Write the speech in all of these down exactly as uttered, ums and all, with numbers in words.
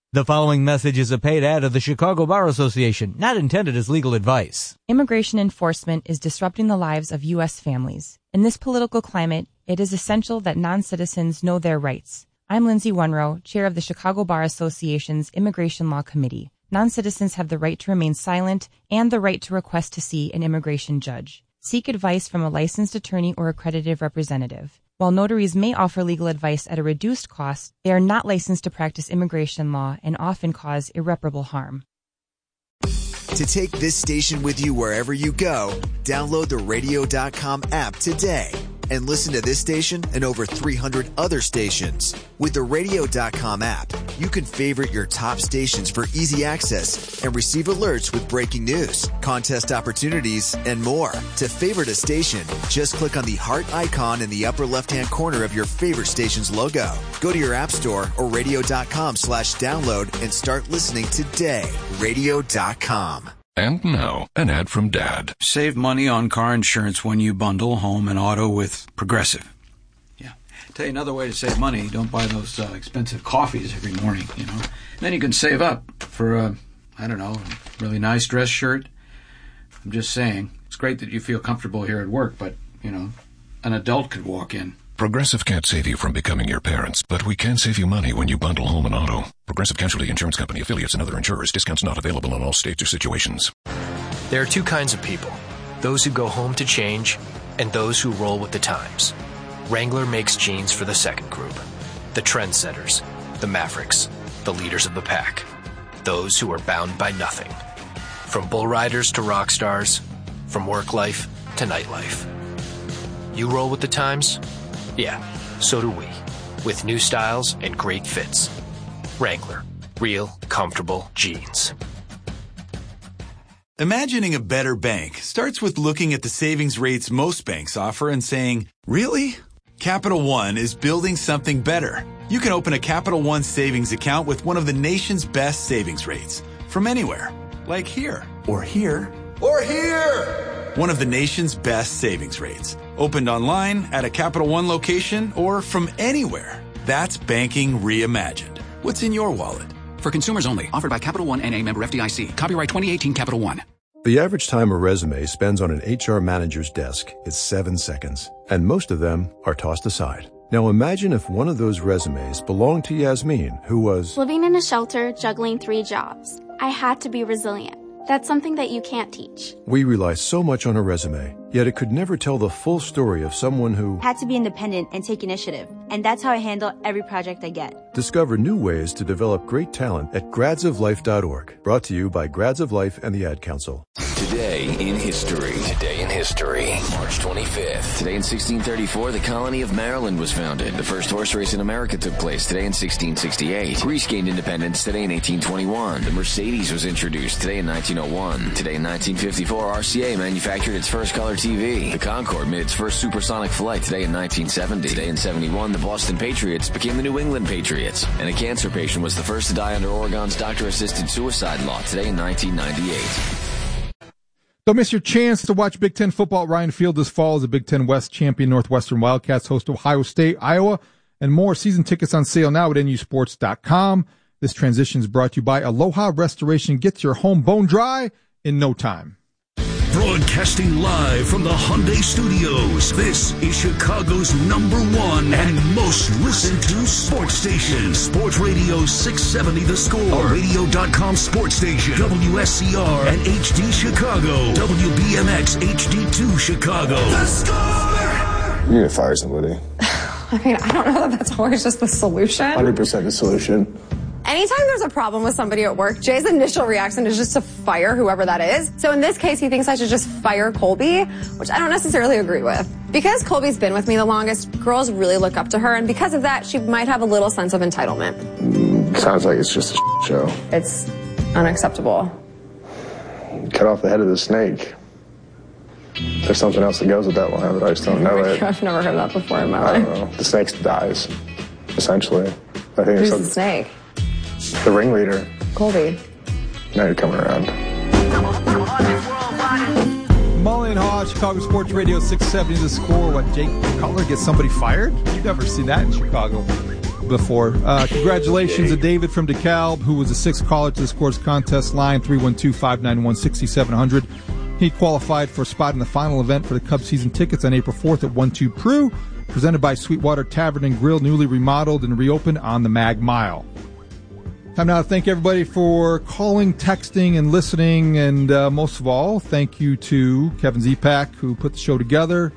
The following message is a paid ad of the Chicago Bar Association, not intended as legal advice. Immigration enforcement is disrupting the lives of U S families. In this political climate, it is essential that non-citizens know their rights. I'm Lindsay Wunrow, chair of the Chicago Bar Association's Immigration Law Committee. Non-citizens have the right to remain silent and the right to request to see an immigration judge. Seek advice from a licensed attorney or accredited representative. While notaries may offer legal advice at a reduced cost, they are not licensed to practice immigration law and often cause irreparable harm. To take this station with you wherever you go, download the radio dot com app today and listen to this station and over three hundred other stations. With the radio dot com app, you can favorite your top stations for easy access and receive alerts with breaking news, contest opportunities, and more. To favorite a station, just click on the heart icon in the upper left-hand corner of your favorite station's logo. Go to your app store or radio dot com slash download and start listening today. radio dot com. And now, an ad from Dad. Save money on car insurance when you bundle home and auto with Progressive. Yeah. Tell you another way to save money. Don't buy those uh, expensive coffees every morning, you know. Then you can save up for, a, I don't know, a really nice dress shirt. I'm just saying. It's great that you feel comfortable here at work, but, you know, an adult could walk in. Progressive can't save you from becoming your parents, but we can save you money when you bundle home and auto. Progressive Casualty Insurance Company, affiliates, and other insurers. Discounts not available in all states or situations. There are two kinds of people. Those who go home to change and those who roll with the times. Wrangler makes jeans for the second group. The trendsetters, the mavericks, the leaders of the pack. Those who are bound by nothing. From bull riders to rock stars, from work life to nightlife. You roll with the times? Yeah, so do we, with new styles and great fits. Wrangler, real, comfortable jeans. Imagining a better bank starts with looking at the savings rates most banks offer and saying, really? Capital One is building something better. You can open a Capital One savings account with one of the nation's best savings rates from anywhere, like here, or here, or here. One of the nation's best savings rates. Opened online, at a Capital One location, or from anywhere. That's banking reimagined. What's in your wallet? For consumers only. Offered by Capital One N A member F D I C. Copyright twenty eighteen Capital One. The average time a resume spends on an H R manager's desk is seven seconds. And most of them are tossed aside. Now imagine if one of those resumes belonged to Yasmin, who was living in a shelter, juggling three jobs. I had to be resilient. That's something that you can't teach. We rely so much on a resume, yet it could never tell the full story of someone who had to be independent and take initiative. And that's how I handle every project I get. Discover new ways to develop great talent at grads of life dot org. Brought to you by Grads of Life and the Ad Council. Today in history. Today in history. March twenty-fifth. Today in sixteen thirty-four, the colony of Maryland was founded. The first horse race in America took place today in sixteen sixty-eight. Greece gained independence today in eighteen twenty-one. The Mercedes was introduced today in nineteen oh one. Today in nineteen fifty-four, R C A manufactured its first color T V. The Concorde made its first supersonic flight today in nineteen seventy. Today in seventy-one, the Boston Patriots became the New England Patriots. And a cancer patient was the first to die under Oregon's doctor-assisted suicide law today in nineteen ninety-eight. Don't miss your chance to watch Big Ten football at Ryan Field this fall as the Big Ten West champion Northwestern Wildcats host Ohio State, Iowa, and more. Season tickets on sale now at N U sports dot com. This transition is brought to you by Aloha Restoration. Gets your home bone dry in no time. Broadcasting live from the Hyundai Studios, this is Chicago's number one and most listened to sports station. Sports Radio six seventy The Score, a radio dot com sports station, W S C R and H D Chicago, W B M X H D two Chicago. The Score! You need to fire somebody. I mean, I don't know that that's always just the solution. one hundred percent the solution. Anytime there's a problem with somebody at work, Jay's initial reaction is just to fire whoever that is. So in this case, he thinks I should just fire Colby, which I don't necessarily agree with. Because Colby's been with me the longest, girls really look up to her, and because of that, she might have a little sense of entitlement. Mm, sounds like it's just a show. It's unacceptable. Cut off the head of the snake. There's something else that goes with that line, but I just don't know it. I've never heard that before in my I life. don't know. The snake dies, essentially. I think Who's it's the snake? The ringleader. Colby. Now you're coming around. Mully and Haw, Chicago Sports Radio six seventy The Score. What, Jake Cutler gets somebody fired? You've never seen that in Chicago. before. Uh, congratulations to David from DeKalb, who was the sixth caller to the Scores Contest line, three one two, five nine one, six seven zero zero. He qualified for a spot in the final event for the Cubs season tickets on April fourth at one two Prue, presented by Sweetwater Tavern and Grill, newly remodeled and reopened on the Mag Mile. Time now to thank everybody for calling, texting, and listening, and uh, most of all, thank you to Kevin Zepak, who put the show together,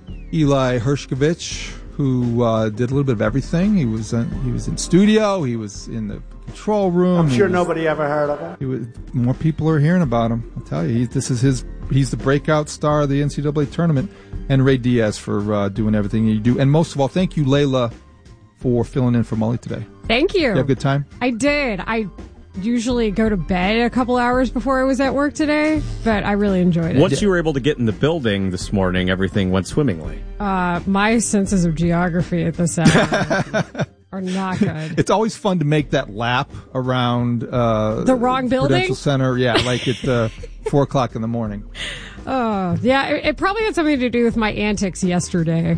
Eli Hershkovich, who uh, did a little bit of everything. He was uh, he was in studio, he was in the control room. I'm sure was, nobody ever heard of him. He was, more people are hearing about him. I'll tell you, he, this is his. He's the breakout star of the N C double A tournament, and Ray Diaz for uh, doing everything you do. And most of all, thank you, Layla, for filling in for Mully today. Thank you. You have a good time? I did. I usually go to bed a couple hours before I was at work today, but I really enjoyed it. Once you were able to get in the building this morning, everything went swimmingly. Uh, my senses of geography at this hour are not good. It's always fun to make that lap around uh, the wrong building? Prudential Center. Yeah, like at uh, four o'clock in the morning. Oh, yeah. It, it probably had something to do with my antics yesterday.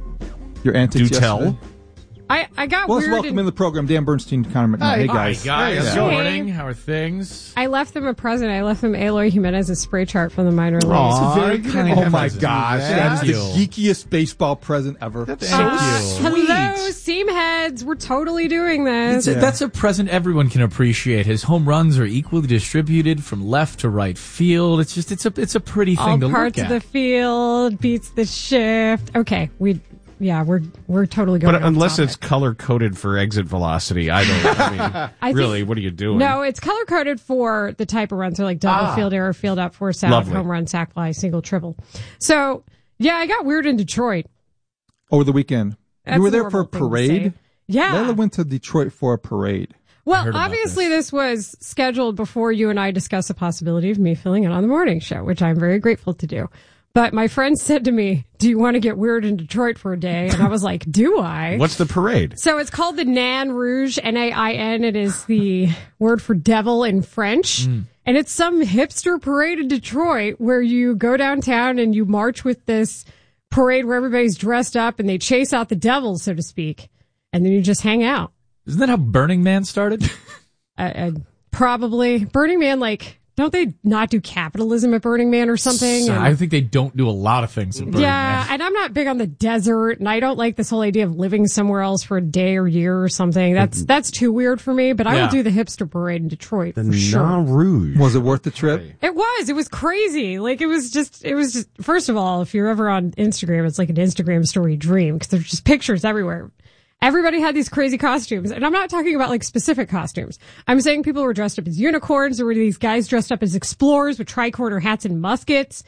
Your antics Do yesterday? tell. I, I got well, weird. welcome and, in the program, Dan Bernstein, Connor McNabb. Hi. Hey, guys. Hi, guys. Hey. Good morning. How are things? I left them a present. I left them Eloy Jimenez's spray chart from the minor leagues. Aww, very kind oh, of my present. gosh. That's Thank the you. geekiest baseball present ever. That's Uh, so cute. hello, seam heads. We're totally doing this. It's a, that's a present everyone can appreciate. His home runs are equally distributed from left to right field. It's just it's a it's a pretty thing All to parts look of at. the field beats the shift. Okay, we yeah we're we're totally going. But off unless topic. it's color coded for exit velocity, I don't. I mean, I really, think- what are you doing? No, it's color coded for the type of runs. So like double Ah. field, error, field out, force out, Lovely. home run, sac fly, single, triple. So yeah, I got weird in Detroit. Over the weekend. That's you were a there for a normal thing to parade? say. Yeah. Layla went to Detroit for a parade. Well, obviously this. was scheduled before you and I discussed the possibility of me filling in on the morning show, which I'm very grateful to do. But my friend said to me, do you want to get weird in Detroit for a day? And I was like, do I? What's the parade? So it's called the Nain Rouge, N A I N. It is the word for devil in French. Mm. And it's some hipster parade in Detroit where you go downtown and you march with this parade where everybody's dressed up and they chase out the devil, so to speak. And then you just hang out. Isn't that how Burning Man started? I, I, probably. Burning Man, like, don't they not do capitalism at Burning Man or something? So And- I think they don't do a lot of things at Burning yeah, Man. and I'm not big on the desert, and I don't like this whole idea of living somewhere else for a day or year or something. That's that's too weird for me. But I Yeah. will do the hipster parade in Detroit The for sure. Nain Rouge. Was it worth the trip? It was. It was crazy. Like it was just. It was just. First of all, if you're ever on Instagram, it's like an Instagram story dream because there's just pictures everywhere. Everybody had these crazy costumes, and I'm not talking about like specific costumes. I'm saying people were dressed up as unicorns. There were these guys dressed up as explorers with tricorner hats and muskets.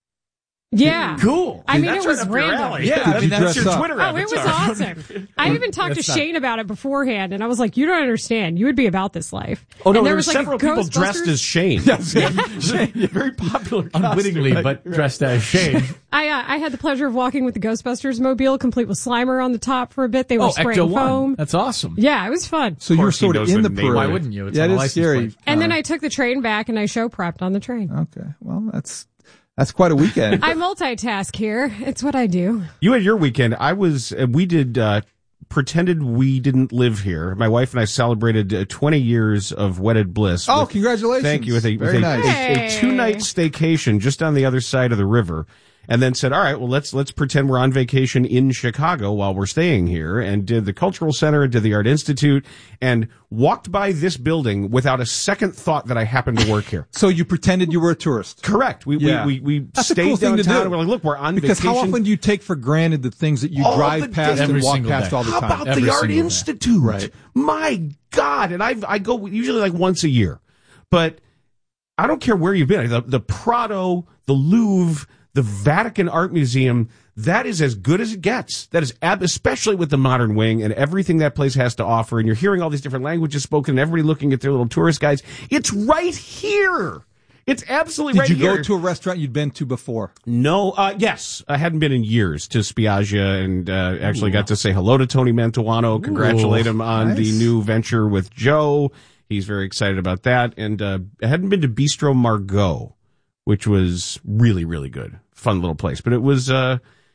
Yeah. Cool. I mean, That's it was right up your random. alley. Yeah, I mean, that's your Twitter Oh, avatar. it was awesome. I even talked to That's not- Shane about it beforehand, and I was like, you don't understand. You would be about this life. Oh, no, and there, there were was like a several people dressed Ghostbusters- as Shane. Very popular. Unwittingly, but dressed as Shane. I uh, I had the pleasure of walking with the Ghostbusters mobile, complete with Slimer on the top for a bit. They were Oh, spraying Ecto foam. One. That's awesome. Yeah, it was fun. So you were sort of in the parade. Why wouldn't you? It's yeah, on it a is license scary. plate. And then I took the train back, and I show prepped on the train. Okay, well, that's that's quite a weekend. I multitask here. It's what I do. You had your weekend. I was. Uh, we did. Uh, pretended we didn't live here. My wife and I celebrated uh, twenty years of wedded bliss. Oh, with- congratulations. Thank you. With a, Very with a, nice. a, a two-night staycation just on the other side of the river. And then said, all right, well, let's let's pretend we're on vacation in Chicago while we're staying here, and did the Cultural Center, did the Art Institute, and walked by this building without a second thought that I happened to work here. So you pretended you were a tourist. Correct. We Yeah. we we, we That's a stayed cool thing to downtown. do. And we're like, look, we're on because vacation. how often do you take for granted the things that you All drive the past day. and Every walk single past day. all the How time? about Every the Art single day. Institute? Right. My God. And I I go usually like once a year. But I don't care where you've been. The, the Prado, the Louvre, the Vatican Art Museum, that is as good as it gets. That is, ab- especially with the modern wing and everything that place has to offer. And you're hearing all these different languages spoken and everybody looking at their little tourist guides. It's right here. It's absolutely Did right you here. go to a restaurant you'd been to before? No, uh, yes. I hadn't been in years to Spiaggia and uh, actually got to say hello to Tony Mantuano, congratulate him on nice. the new venture with Joe. He's very excited about that. And uh, I hadn't been to Bistro Margot, which was really, really good. Fun little place. But it was, uh,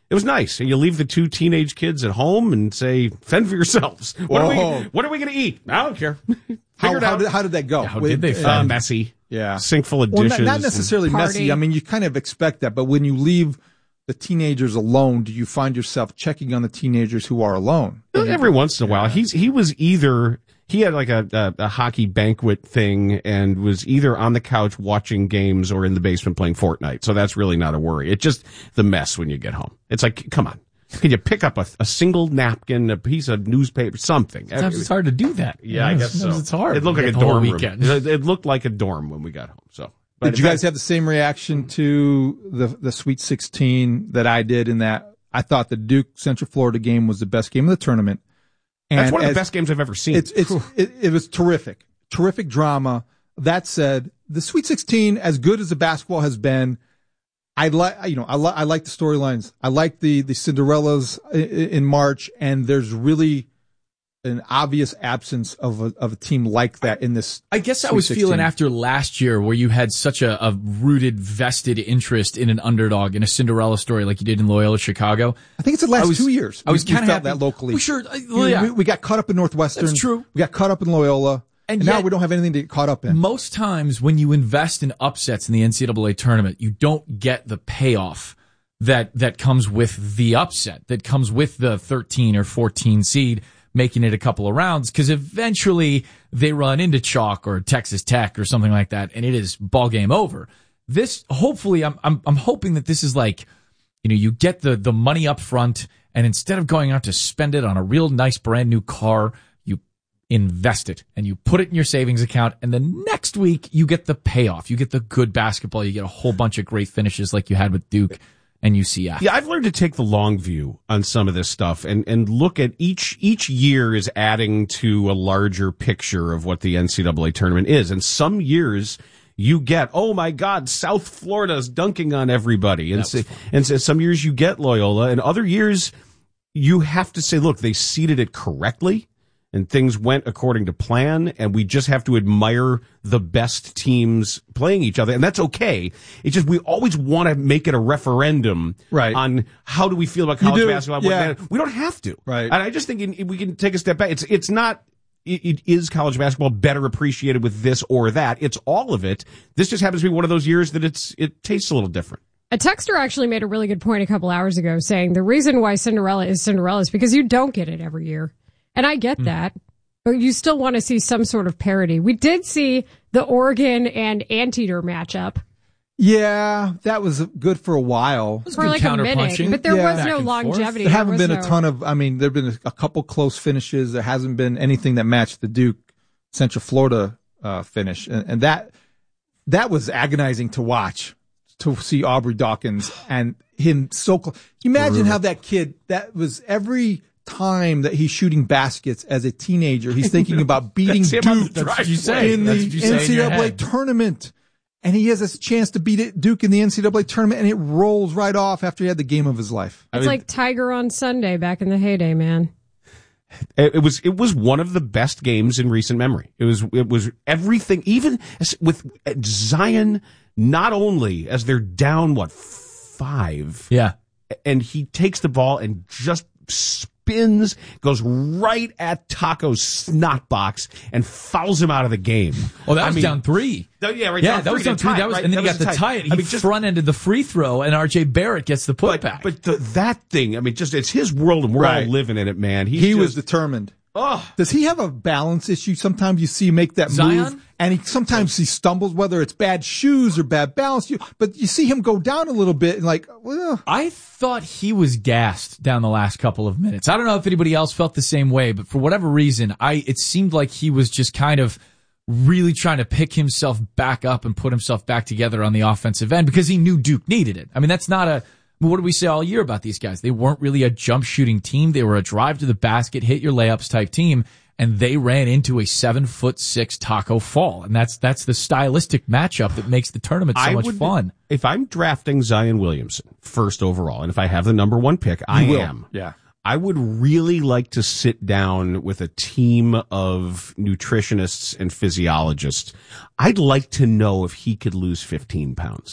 It was nice. And you leave the two teenage kids at home and say, fend for yourselves. What are we, what are we going to eat? I don't care. How, it how, out. did, how did that go? Yeah, how With, did they Uh, find messy. Yeah. Sink full of Well, dishes. not, not necessarily messy. I mean, you kind of expect that, but when you leave the teenagers alone, do you find yourself checking on the teenagers who are alone? Every once in a while. He's He was either, he had like a, a, a hockey banquet thing and was either on the couch watching games or in the basement playing Fortnite. So that's really not a worry. It's just the mess when you get home. It's like, come on. Can you pick up a, a single napkin, a piece of newspaper, something? Sometimes it's hard to do that. Yeah, I guess so. It's hard. It looked like a The whole dorm room. weekend. It, it looked like a dorm when we got home. So, but Did you guys have the same reaction to the the Sweet sixteen that I did in that I thought the Duke Central Florida game was the best game of the tournament? And That's one of the as, best games I've ever seen. It's, it's, it, it was terrific. Terrific drama. That said, the Sweet sixteen, as good as the basketball has been, I like, you know, I like, I like the storylines. I like the, the Cinderellas in, in March, and there's really an obvious absence of a, of a team like that in this. I guess I Sweet was sixteen. feeling after last year where you had such a, a rooted, vested interest in an underdog in a Cinderella story like you did in Loyola Chicago. I think it's the last I was, two years. I was we, we kind of felt that locally. Well, sure. uh, You- Well, yeah. we, we got caught up in Northwestern. That's true. We got caught up in Loyola. And And, now yet- we don't have anything to get caught up in. Most times when you invest in upsets in the N C double A tournament, you don't get the payoff that, that comes with the upset, that comes with the thirteen or fourteen seed making it a couple of rounds, because eventually they run into Chalk or Texas Tech or something like that, and it is ball game over. This, hopefully, I'm, I'm, I'm hoping that this is like, you know, you get the, the money up front, and instead of going out to spend it on a real nice brand new car, you invest it and you put it in your savings account, and the next week you get the payoff. You get the good basketball. You get a whole bunch of great finishes like you had with Duke and U C F. Yeah, I've learned to take the long view on some of this stuff and, and look at each, each year is adding to a larger picture of what the N C double A tournament is. And some years you get, oh my God, South Florida's dunking on everybody. And, so, and so some years you get Loyola, and other years you have to say, look, they seeded it correctly and things went according to plan, and we just have to admire the best teams playing each other, and that's okay. It's just we always want to make it a referendum Right. on how do we feel about You college do, basketball. yeah. We don't have to. Right. And I just think in, we can take a step back. It's it's not it, it is college basketball better appreciated with this or that. It's all of it. This just happens to be one of those years that it's it tastes a little different. A texter actually made a really good point a couple hours ago saying the reason why Cinderella is Cinderella is because you don't get it every year. And I get mm. that, but you still want to see some sort of parity. We did see the Oregon and Anteater matchup. Yeah, that was good for a while. For like a minute, but there Yeah. was no longevity. There haven't was been no... a ton of, I mean, there have been a couple close finishes. There hasn't been anything that matched the Duke Central Florida uh, finish. And, and that, that was agonizing to watch, to see Aubrey Dawkins and him so close. Can you imagine how that kid, that was every time that he's shooting baskets as a teenager, he's thinking about beating That's him on Duke the That's what you say. in That's the what you say in N C double A your head. tournament. And he has a chance to beat it, Duke in the N C double A tournament, and it rolls right off after he had the game of his life. It's like Tiger on Sunday back in the heyday, man. It, it was it was one of the best games in recent memory. It was it was everything, even as- with Zion. Not only as they're down what five, yeah, and he takes the ball and just spins, goes right at Taco's snot box and fouls him out of the game. Oh, that I was mean, down three. Oh, yeah, right. Yeah, down that was three down to three. tie it, That was, right? and then That he was got a the tie. tie. He I mean, just- front-ended the free throw, and R J Barrett gets the putback. But the, that thing, I mean, just it's his world, and we're Right. all living in it, man. He's he just, was determined. Oh. Does he have a balance issue? Sometimes you see him make that Zion? move, and he sometimes he stumbles, whether it's bad shoes or bad balance. You, but you see him go down a little bit, and like, well, I thought he was gassed down the last couple of minutes. I don't know if anybody else felt the same way, but for whatever reason, I it seemed like he was just kind of really trying to pick himself back up and put himself back together on the offensive end because he knew Duke needed it. I mean, that's not a what do we say all year about these guys? They weren't really a jump shooting team. They were a drive to the basket, hit your layups type team, and they ran into a seven foot six Taco Fall. And that's that's the stylistic matchup that makes the tournament so I much would, fun. If I'm drafting Zion Williamson first overall, and if I have the number one pick, I will. am. Yeah. I would really like to sit down with a team of nutritionists and physiologists. I'd like to know if he could lose fifteen pounds.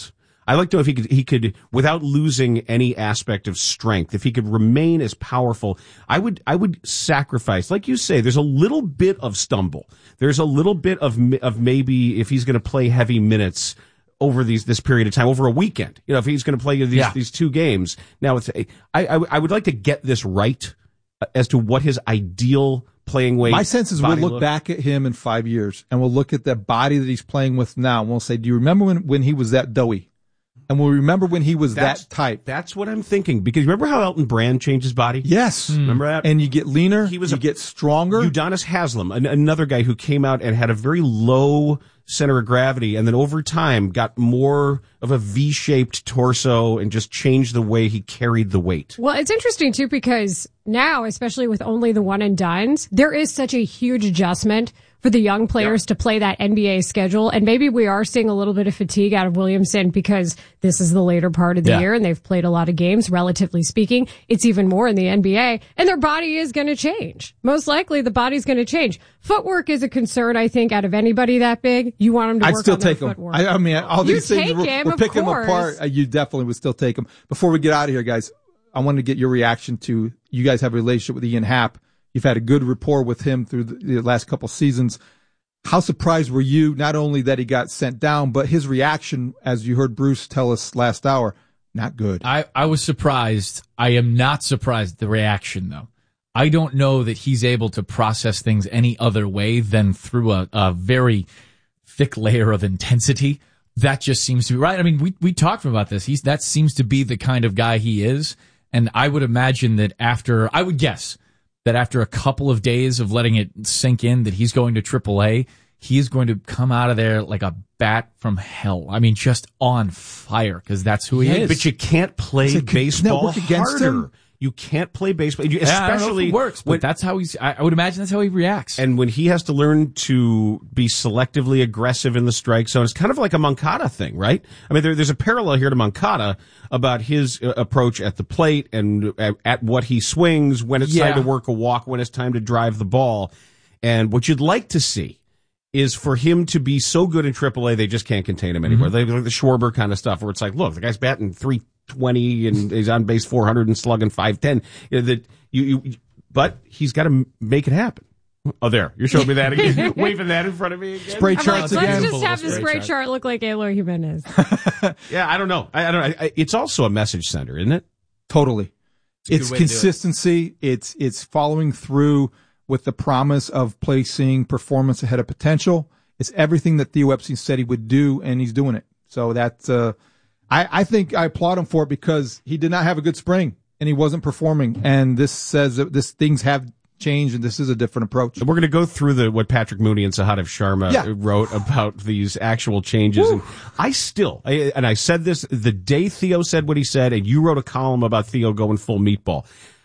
I like to know if he could, he could, without losing any aspect of strength, if he could remain as powerful. I would, I would sacrifice, like you say, there's a little bit of stumble. There's a little bit of, of maybe if he's going to play heavy minutes over these, this period of time, over a weekend. You know, if he's going to play these, yeah. these two games. Now it's, I, I, I would like to get this right as to what his ideal playing weight. My sense is we'll look look. back at him in five years and we'll look at the body that he's playing with now and we'll say, do you remember when, when he was that doughy? And we'll remember when he was that's, that type. That's what I'm thinking. Because remember how Elton Brand changed his body? Yes. Mm. Remember that? And you get leaner, he was you a, get stronger. Udonis Haslem, an, another guy who came out and had a very low center of gravity and then over time got more of a V-shaped torso and just changed the way he carried the weight. Well, it's interesting too because now, especially with only the one and dones, there is such a huge adjustment for the young players yep. to play that N B A schedule. And maybe we are seeing a little bit of fatigue out of Williamson because this is the later part of the yeah. year and they've played a lot of games, relatively speaking. It's even more in the N B A and their body is going to change. Most likely the body's going to change. Footwork is a concern, I think, out of anybody that big. You want them to I'd work still on take their them. footwork. I, I mean, all you these things, take we're, him, we're picking course. them apart. Uh, you definitely would still take them. Before we get out of here, guys, I wanted to get your reaction to, you guys have a relationship with Ian Happ. You've had a good rapport with him through the, the last couple seasons. How surprised were you, not only that he got sent down, but his reaction, as you heard Bruce tell us last hour, not good. I, I was surprised. I am not surprised at the reaction, though. I don't know that he's able to process things any other way than through a, a very thick layer of intensity. That just seems to be right. I mean, we, we talked about this. He's, that seems to be the kind of guy he is. And I would imagine that after, I would guess that after a couple of days of letting it sink in that he's going to triple A, he is going to come out of there like a bat from hell. I mean, just on fire because that's who he yeah, is. But you can't play like, baseball against harder. Him? You can't play baseball, you, yeah, especially I don't know if it works. But when, that's how he's. I, I would imagine that's how he reacts. And when he has to learn to be selectively aggressive in the strike zone, it's kind of like a Moncada thing, right? I mean, there, there's a parallel here to Moncada about his uh, approach at the plate and at, at what he swings, when it's yeah. time to work a walk, when it's time to drive the ball, and what you'd like to see is for him to be so good in triple A they just can't contain him anymore. Mm-hmm. They like the Schwarber kind of stuff where it's like, look, the guy's batting three twenty and he's on base four hundred and slugging five ten. You know, that you, you, but he's got to make it happen. Oh, there. You're showing me that again. Waving that in front of me again. Spray charts like, again. Let's just have the spray chart. chart look like Eloy Jimenez. yeah, I don't know. I, I don't. I, I, it's also a message sender, isn't it? Totally. It's, it's consistency. It. It's it's following through with the promise of placing performance ahead of potential. It's everything that Theo Epstein said he would do, and he's doing it. So that's. Uh, I I think I applaud him for it because he did not have a good spring and he wasn't performing. And this says that this things have changed, and this is a different approach. We're going to go through the what Patrick Mooney and Sahadev Sharma yeah. wrote about these actual changes. Woo. And I still, I, and I said this the day Theo said what he said, and you wrote a column about Theo going full meatball.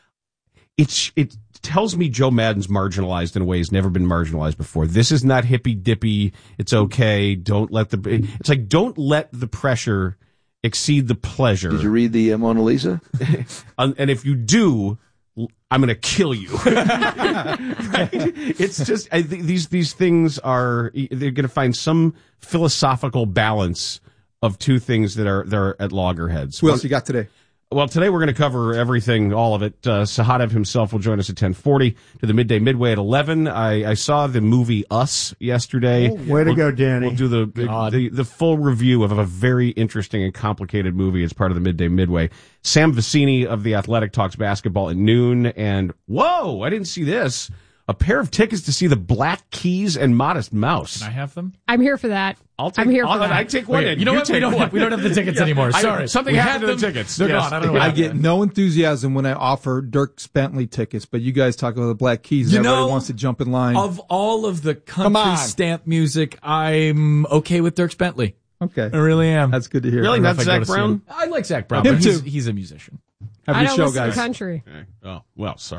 It's it tells me Joe Madden's marginalized in a way he's never been marginalized before. This is not hippy dippy. It's okay. Don't let the. It's like don't let the pressure exceed the pleasure. Did you read the uh, Mona Lisa? And if you do, I'm going to kill you. Right? It's just I th- these these things are they're going to find some philosophical balance of two things that are that are at loggerheads. Who else you got today? Well, today we're going to cover everything, all of it. Uh, Sahadev himself will join us at ten forty to the midday midway at eleven. I, I saw the movie Us yesterday. Oh, way to we'll, go, Danny. We'll do the, the the full review of a very interesting and complicated movie as part of the midday midway. Sam Vecini of The Athletic talks basketball at noon. And whoa, I didn't see this. A pair of tickets to see the Black Keys and Modest Mouse. Can I have them? I'm here for that. I'll take, I'm here for I'll, that. I take one. Wait, in. you know you what? We don't, have, we don't have the tickets anymore. Sorry. I, something we happened to them. the tickets. They're yes. gone. I don't know. I get no enthusiasm when I offer Dirk Bentley tickets, but you guys talk about the Black Keys. You everybody know, wants to jump in line. Of all of the country stamp music, I'm okay with Dirk Bentley. Okay. I really am. That's good to hear. Really? Not Zach Brown? I like Zach Brown, Him but too. he's, he's a musician. Have I your don't show, listen guys. to country. Okay. Oh, well, sorry.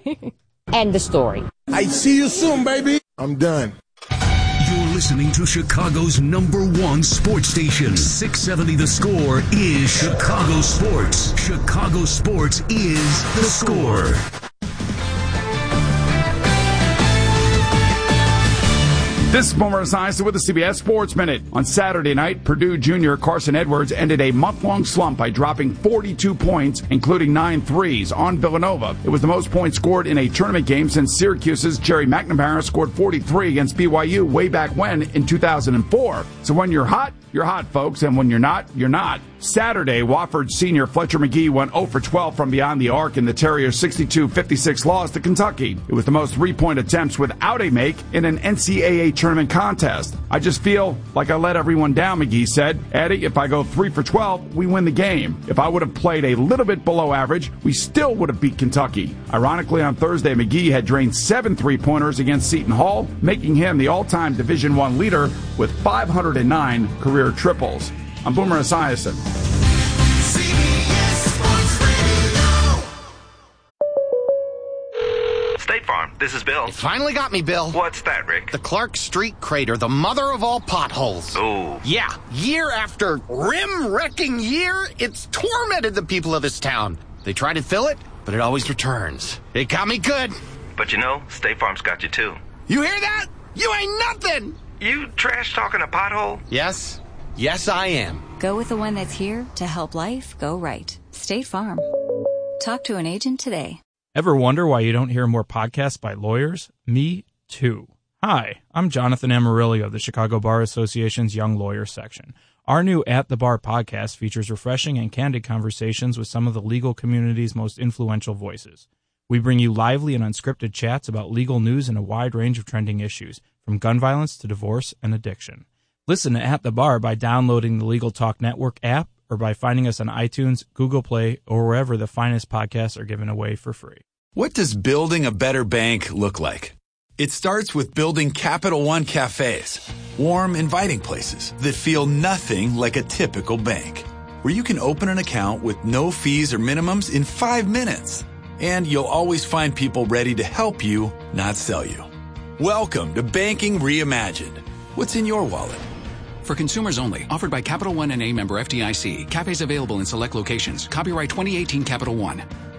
End the story. I see you soon, baby. I'm done. You're listening to Chicago's number one sports station. six seventy The Score is Chicago Sports. Chicago Sports is The Score. This is Boomer Esiason with the C B S Sports Minute. On Saturday night, Purdue junior Carson Edwards ended a month-long slump by dropping forty-two points, including nine threes, on Villanova. It was the most points scored in a tournament game since Syracuse's Jerry McNamara scored forty-three against B Y U way back when in two thousand four. So when you're hot, you're hot, folks, and when you're not, you're not. Saturday, Wofford senior Fletcher McGee went zero for twelve from beyond the arc in the Terriers' sixty-two fifty-six loss to Kentucky. It was the most three-point attempts without a make in an N C double A tournament contest. I just feel like I let everyone down, McGee said. Eddie, if I go three for twelve, we win the game. If I would have played a little bit below average, we still would have beat Kentucky. Ironically, on Thursday, McGee had drained seven three-pointers against Seton Hall, making him the all-time Division I leader with five hundred nine career triples. I'm Boomer Esiason. State Farm, this is Bill. You finally got me, Bill. What's that, Rick? The Clark Street crater, the mother of all potholes. Oh. Yeah, year after rim-wrecking year, it's tormented the people of this town. They try to fill it, but it always returns. It got me good. But you know, State Farm's got you too. You hear that? You ain't nothing! You trash-talking a pothole? Yes. Yes, I am. Go with the one that's here to help life go right. State Farm. Talk to an agent today. Ever wonder why you don't hear more podcasts by lawyers? Me too. Hi, I'm Jonathan Amarillo of the Chicago Bar Association's Young Lawyers section. Our new At the Bar podcast features refreshing and candid conversations with some of the legal community's most influential voices. We bring you lively and unscripted chats about legal news and a wide range of trending issues, from gun violence to divorce and addiction. Listen to At the Bar by downloading the Legal Talk Network app or by finding us on iTunes, Google Play, or wherever the finest podcasts are given away for free. What does building a better bank look like? It starts with building Capital One cafes, warm, inviting places that feel nothing like a typical bank, where you can open an account with no fees or minimums in five minutes. And you'll always find people ready to help you, not sell you. Welcome to Banking Reimagined. What's in your wallet? For consumers only. Offered by Capital One N A member F D I C. Cafes available in select locations. Copyright twenty eighteen Capital One.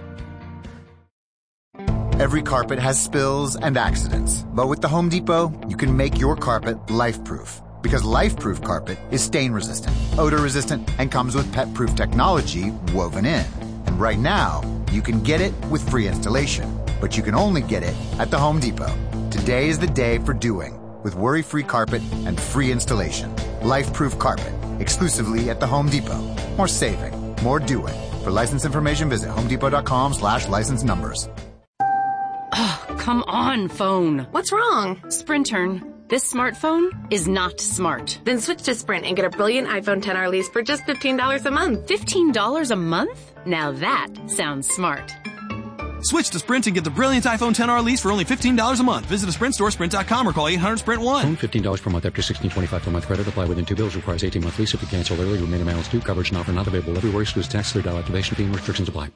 Every carpet has spills and accidents. But with the Home Depot, you can make your carpet life-proof. Because life-proof carpet is stain-resistant, odor-resistant, and comes with pet-proof technology woven in. And right now, you can get it with free installation. But you can only get it at the Home Depot. Today is the day for doing, with worry-free carpet and free installation. Life-proof carpet, exclusively at the Home Depot. More saving, more doing. For license information, visit homedepot.com slash license numbers. Oh, come on, phone. What's wrong? Sprintern. This smartphone is not smart. Then switch to Sprint and get a brilliant iPhone ten R lease for just fifteen dollars a month. fifteen dollars a month? Now that sounds smart. Switch to Sprint and get the brilliant iPhone ten R lease for only fifteen dollars a month. Visit a Sprint store, sprint dot com, or call eight hundred sprint one. Phone fifteen dollars per month after sixteen twenty-five per month credit. Apply within two bills. Requires eighteen month lease. If you cancel early, remaining balance due. Coverage and offer not available everywhere. Excludes tax, third dollar activation fee, and restrictions apply.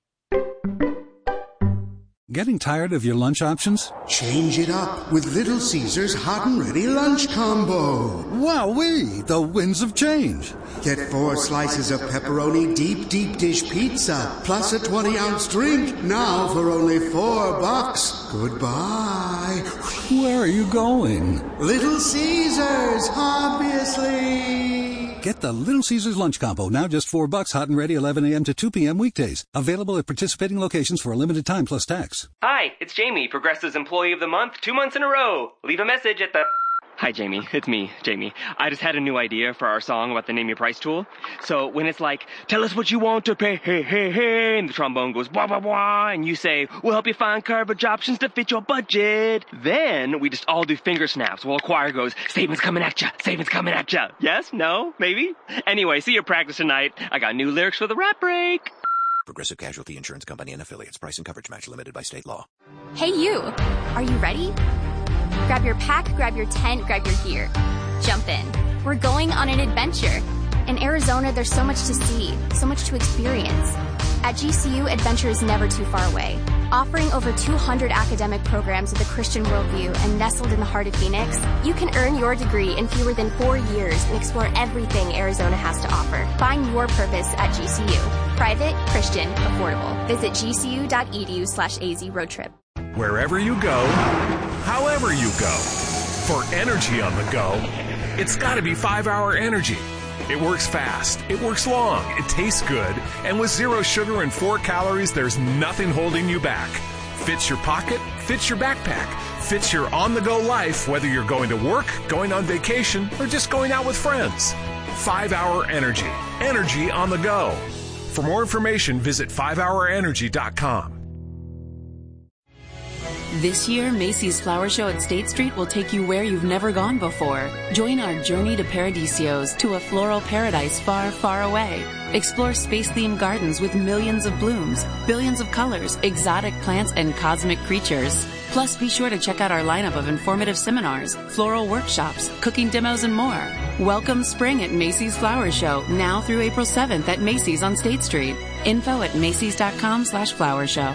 Getting tired of your lunch options? Change it up with Little Caesars Hot and Ready Lunch Combo. Wowee, the winds of change. Get four slices of pepperoni deep, deep dish pizza, plus a twenty ounce drink, now for only four bucks. Goodbye. Where are you going? Little Caesars, obviously. Get the Little Caesars Lunch Combo, now just four bucks, hot and ready, eleven a.m. to two p.m. weekdays. Available at participating locations for a limited time plus tax. Hi, it's Jamie, Progressive's Employee of the Month, two months in a row. Leave a message at the... Hi, Jamie. It's me, Jamie. I just had a new idea for our song about the Name Your Price tool. So when it's like, tell us what you want to pay, hey, hey, hey, and the trombone goes, blah, blah, blah, and you say, we'll help you find coverage options to fit your budget. Then we just all do finger snaps while the choir goes, savings coming at ya, savings coming at ya. Yes? No? Maybe? Anyway, see your practice tonight. I got new lyrics for the rap break. Progressive Casualty Insurance Company and Affiliates. Price and coverage match limited by state law. Hey, you. Are you ready? Grab your pack, grab your tent, grab your gear. Jump in. We're going on an adventure. In Arizona, there's so much to see, so much to experience. At G C U, adventure is never too far away. Offering over two hundred academic programs with a Christian worldview and nestled in the heart of Phoenix, you can earn your degree in fewer than four years and explore everything Arizona has to offer. Find your purpose at G C U. Private, Christian, affordable. Visit gcu.edu slash AZ road trip. Wherever you go, however you go. For energy on the go, it's got to be five hour Energy. It works fast, it works long, it tastes good, and with zero sugar and four calories, there's nothing holding you back. Fits your pocket, fits your backpack, fits your on-the-go life, whether you're going to work, going on vacation, or just going out with friends. five hour Energy. Energy on the go. For more information, visit five hour energy dot com. This year, Macy's Flower Show at State Street will take you where you've never gone before. Join our journey to Paradisios, to a floral paradise far, far away. Explore space-themed gardens with millions of blooms, billions of colors, exotic plants, and cosmic creatures. Plus, be sure to check out our lineup of informative seminars, floral workshops, cooking demos, and more. Welcome spring at Macy's Flower Show, now through April seventh at Macy's on State Street. Info at macys.com slash flower show.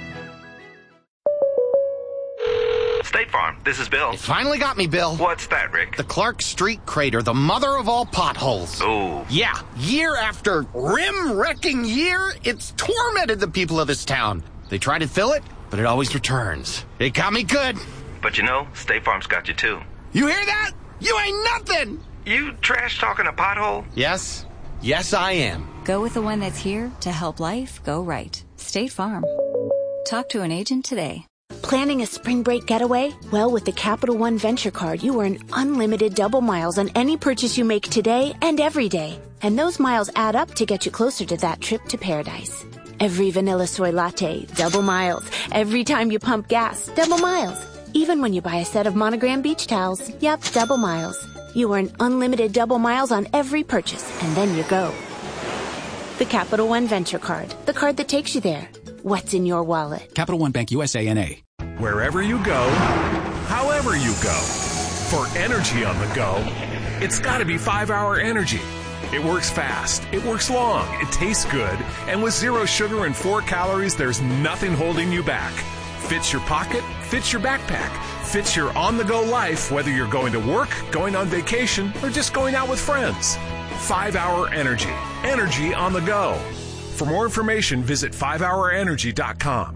State Farm, this is Bill. You finally got me, Bill. What's that, Rick? The Clark Street crater, the mother of all potholes. Oh. Yeah, year after rim-wrecking year, it's tormented the people of this town. They try to fill it, but it always returns. It got me good. But you know, State Farm's got you too. You hear that? You ain't nothing! You trash talking a pothole? Yes. Yes, I am. Go with the one that's here to help life go right. State Farm. Talk to an agent today. Planning a spring break getaway? Well, with the Capital One Venture Card, you earn unlimited double miles on any purchase you make today and every day. And those miles add up to get you closer to that trip to paradise. Every vanilla soy latte, double miles. Every time you pump gas, double miles. Even when you buy a set of Monogram beach towels, yep, double miles. You earn unlimited double miles on every purchase, and then you go. The Capital One Venture Card, the card that takes you there. What's in your wallet? Capital One Bank U S A N A. Wherever you go, however you go. For energy on the go, it's got to be five hour Energy. It works fast, it works long, it tastes good, and with zero sugar and four calories, there's nothing holding you back. Fits your pocket, fits your backpack, fits your on-the-go life, whether you're going to work, going on vacation, or just going out with friends. five hour Energy. Energy on the go. For more information, visit five hour energy dot com.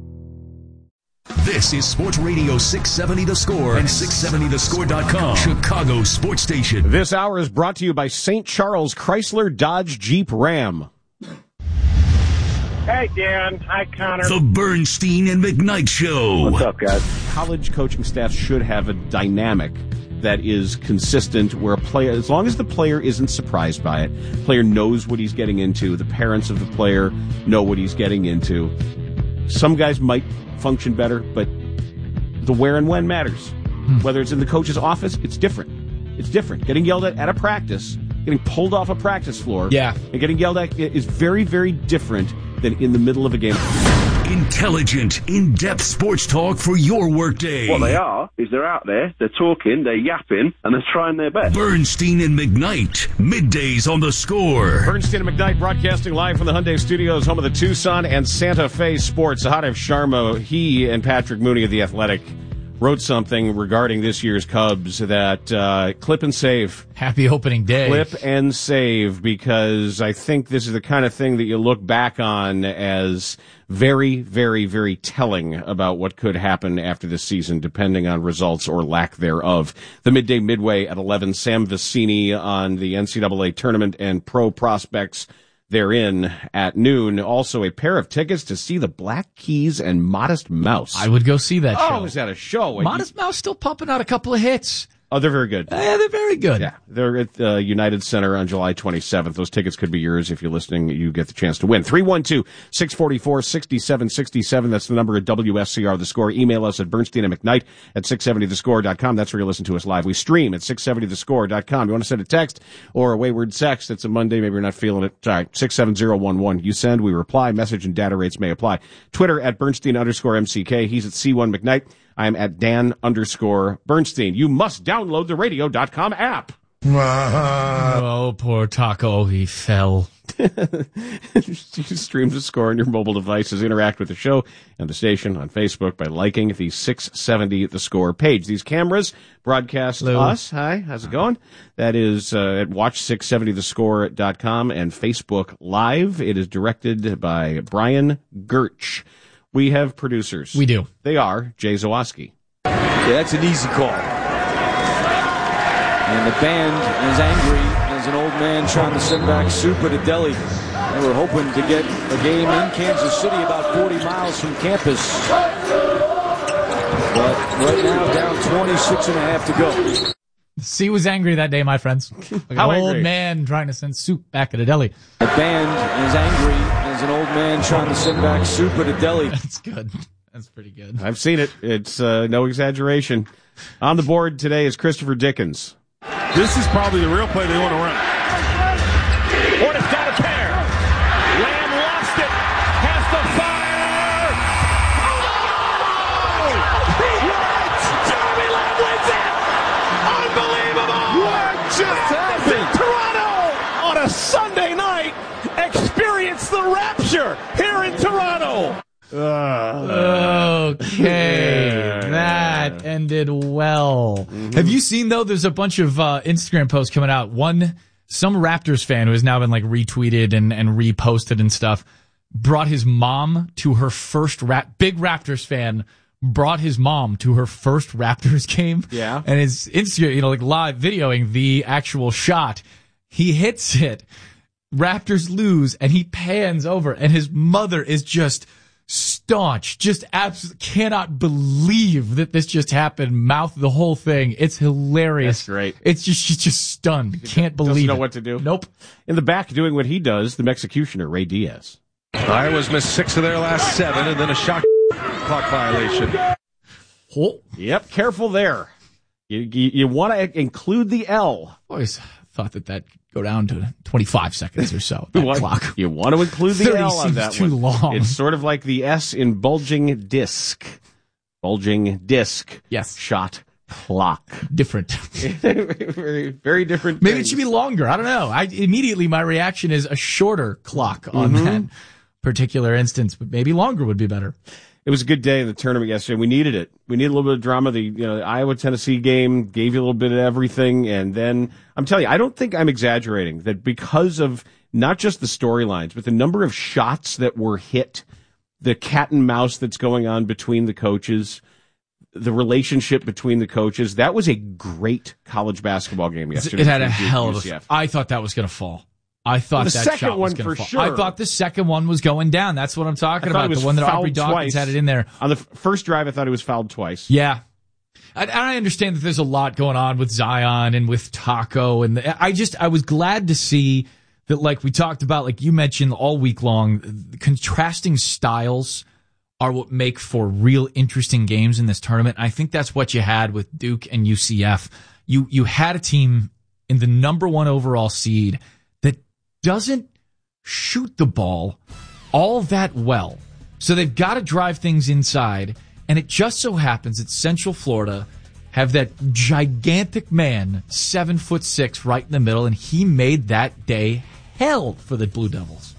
This is Sports Radio six seventy The Score and six seventy the score dot com, Chicago's sports station. This hour is brought to you by Saint Charles Chrysler Dodge Jeep Ram. Hey, Dan. Hi, Connor. The Bernstein and McKnight Show. What's up, guys? College coaching staff should have a dynamic that is consistent, where a player, as long as the player isn't surprised by it, player knows what he's getting into, the parents of the player know what he's getting into. Some guys might function better, but the where and when matters. Hmm. Whether it's in the coach's office, it's different. It's different. Getting yelled at at a practice, getting pulled off a practice floor, yeah. and getting yelled at is very, very different than in the middle of a game. Intelligent, in-depth sports talk for your workday. What they are, is they're out there, they're talking, they're yapping, and they're trying their best. Bernstein and McKnight, middays on The Score. Bernstein and McKnight broadcasting live from the Hyundai Studios, home of the Tucson and Santa Fe Sports. Sahadev Sharma, he and Patrick Mooney of The Athletic wrote something regarding this year's Cubs that uh, clip and save. Happy opening day. Clip and save, because I think this is the kind of thing that you look back on as very, very, very telling about what could happen after this season, depending on results or lack thereof. The Midday Midway at eleven, Sam Vecini on the N C double A tournament and pro prospects therein at noon. Also, a pair of tickets to see the Black Keys and Modest Mouse. I would go see that show. Oh, is that a show? Modest Mouse still pumping out a couple of hits. Oh, they're very good. Yeah, they're very good. Yeah, they're at uh, United Center on July twenty-seventh. Those tickets could be yours if you're listening. You get the chance to win. three one two, six four four, six seven six seven. That's the number at W S C R The Score. Email us at Bernstein and McKnight at six seventy the score dot com. That's where you listen to us live. We stream at six seventy the score dot com. You want to send a text or a wayward text? It's a Monday. Maybe you're not feeling it. All right, six seven zero one one. You send, we reply. Message and data rates may apply. Twitter at Bernstein underscore M C K. He's at C one McKnight. I am at Dan underscore Bernstein. You must download the radio dot com app. Oh, poor Taco. He fell. You stream The Score on your mobile devices. Interact with the show and the station on Facebook by liking the six seventy The Score page. These cameras broadcast Hello. us. Hi, how's it going? That is uh, at watch six seventy the score dot com and Facebook Live. It is directed by Brian Gertsch. We have producers. We do. They are Jay Zawoski. Yeah, that's an easy call. And the band is angry as an old man trying to send back soup at a deli. They were hoping to get a game in Kansas City about forty miles from campus. But right now, down twenty-six and a half to go. C was angry that day, my friends. Like How an old angry? man trying to send soup back at a deli. The band is angry as an old man trying to send back soup at a deli. That's good. That's pretty good. I've seen it. It's uh, no exaggeration. On the board today is Christopher Dickens. This is probably the real play they want to run. Hornets got a pair. Lamb lost it. Has to fire. Oh! What? Jeremy Lamb wins it. Unbelievable. What just happened? Toronto on a Sunday night experience the rapture here in Toronto. Okay, that ended well. Mm-hmm. Have you seen, though, there's a bunch of uh, Instagram posts coming out. One, some Raptors fan who has now been like retweeted and, and reposted and stuff, brought his mom to her first rap, big Raptors fan, brought his mom to her first Raptors game. Yeah. And is Instagram, you know, like live videoing the actual shot. He hits it. Raptors lose, and he pans over, and his mother is just staunch, just absolutely cannot believe that this just happened. Mouth the whole thing. It's hilarious. That's great. It's just, she's just stunned. Can't believe Doesn't know it. what to do. Nope. In the back doing what he does, the executioner, Ray Diaz. Iowa's missed six of their last seven, and then a shot clock violation. Oh. Yep, careful there. You, you, you want to include the L. Always thought that that'd go down to twenty-five seconds or so. That you want, clock. You want to include the thirty L on seems that too one. long. It's sort of like the S in bulging disc. Bulging disc. Yes. Shot clock. Different. very, very different. Maybe things. it should be longer. I don't know. I immediately my reaction is a shorter clock on Mm-hmm. that particular instance, but maybe longer would be better. It was a good day in the tournament yesterday. We needed it. We needed a little bit of drama. The, you know, the Iowa-Tennessee game gave you a little bit of everything. And then, I'm telling you, I don't think I'm exaggerating that because of not just the storylines, but the number of shots that were hit, the cat and mouse that's going on between the coaches, the relationship between the coaches, that was a great college basketball game yesterday. It had a between Duke hell and of U C a... F. I thought that was going to fall. I thought the that second shot was one going for to fall. sure. I thought the second one was going down. That's what I'm talking I thought about. it was The one that Aubrey fouled Dawkins twice. had it in there. On the f- first drive, I thought it was fouled twice. Yeah. I, I understand that there's a lot going on with Zion and with Taco. And the, I just, I was glad to see that, like we talked about, like you mentioned all week long, the contrasting styles are what make for real interesting games in this tournament. I think that's what you had with Duke and U C F. You, you had a team in the number one overall seed that doesn't shoot the ball all that well. So they've got to drive things inside. And it just so happens that Central Florida have that gigantic man, seven foot six, right in the middle. And he made that day hell for the Blue Devils.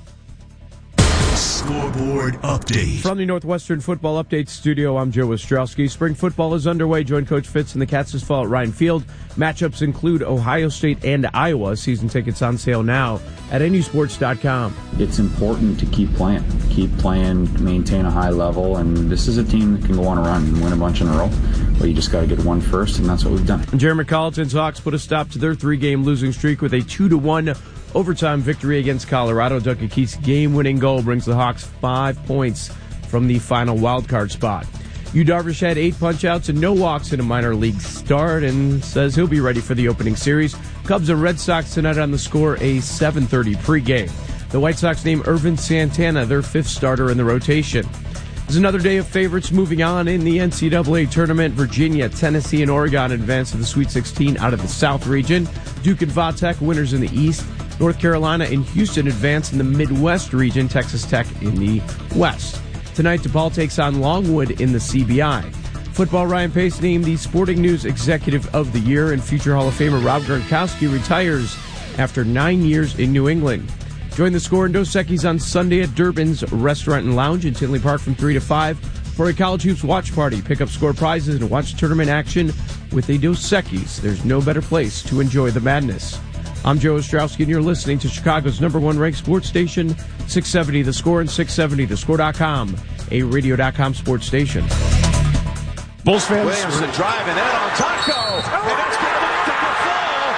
Scoreboard update. From the Northwestern Football Update Studio, I'm Joe Ostrowski. Spring football is underway. Join Coach Fitz and the Cats this fall at Ryan Field. Matchups include Ohio State and Iowa. Season tickets on sale now at N U sports dot com. It's important to keep playing. Keep playing, maintain a high level, and this is a team that can go on a run and win a bunch in a row. But you just got to get one first, and that's what we've done. Jeremy Colleton's Hawks put a stop to their three-game losing streak with a two to one overtime victory against Colorado. Duncan Keith's game-winning goal brings the Hawks five points from the final wildcard spot. Yu Darvish had eight punch-outs and no walks in a minor league start and says he'll be ready for the opening series. Cubs and Red Sox tonight on the score, a seven thirty pregame. The White Sox named Irvin Santana their fifth starter in the rotation. There's another day of favorites moving on in the N C double A tournament. Virginia, Tennessee, and Oregon advance to the Sweet sixteen out of the South region. Duke and Vatech winners in the East. North Carolina and Houston advance in the Midwest region. Texas Tech in the West. Tonight, DePaul takes on Longwood in the C B I. Football, Ryan Pace named the Sporting News Executive of the Year, and future Hall of Famer Rob Gronkowski retires after nine years in New England. Join the Score in Dos Equis on Sunday at Durbin's Restaurant and Lounge in Tinley Park from three to five for a College Hoops watch party. Pick up Score prizes and watch tournament action with a Dos Equis. There's no better place to enjoy the madness. I'm Joe Ostrowski, and you're listening to Chicago's number one ranked sports station, six seventy The Score and six seventy the score dot com, a radio dot com sports station. Bulls fans. Williamson driving in on Taco, and that's going to make the fall.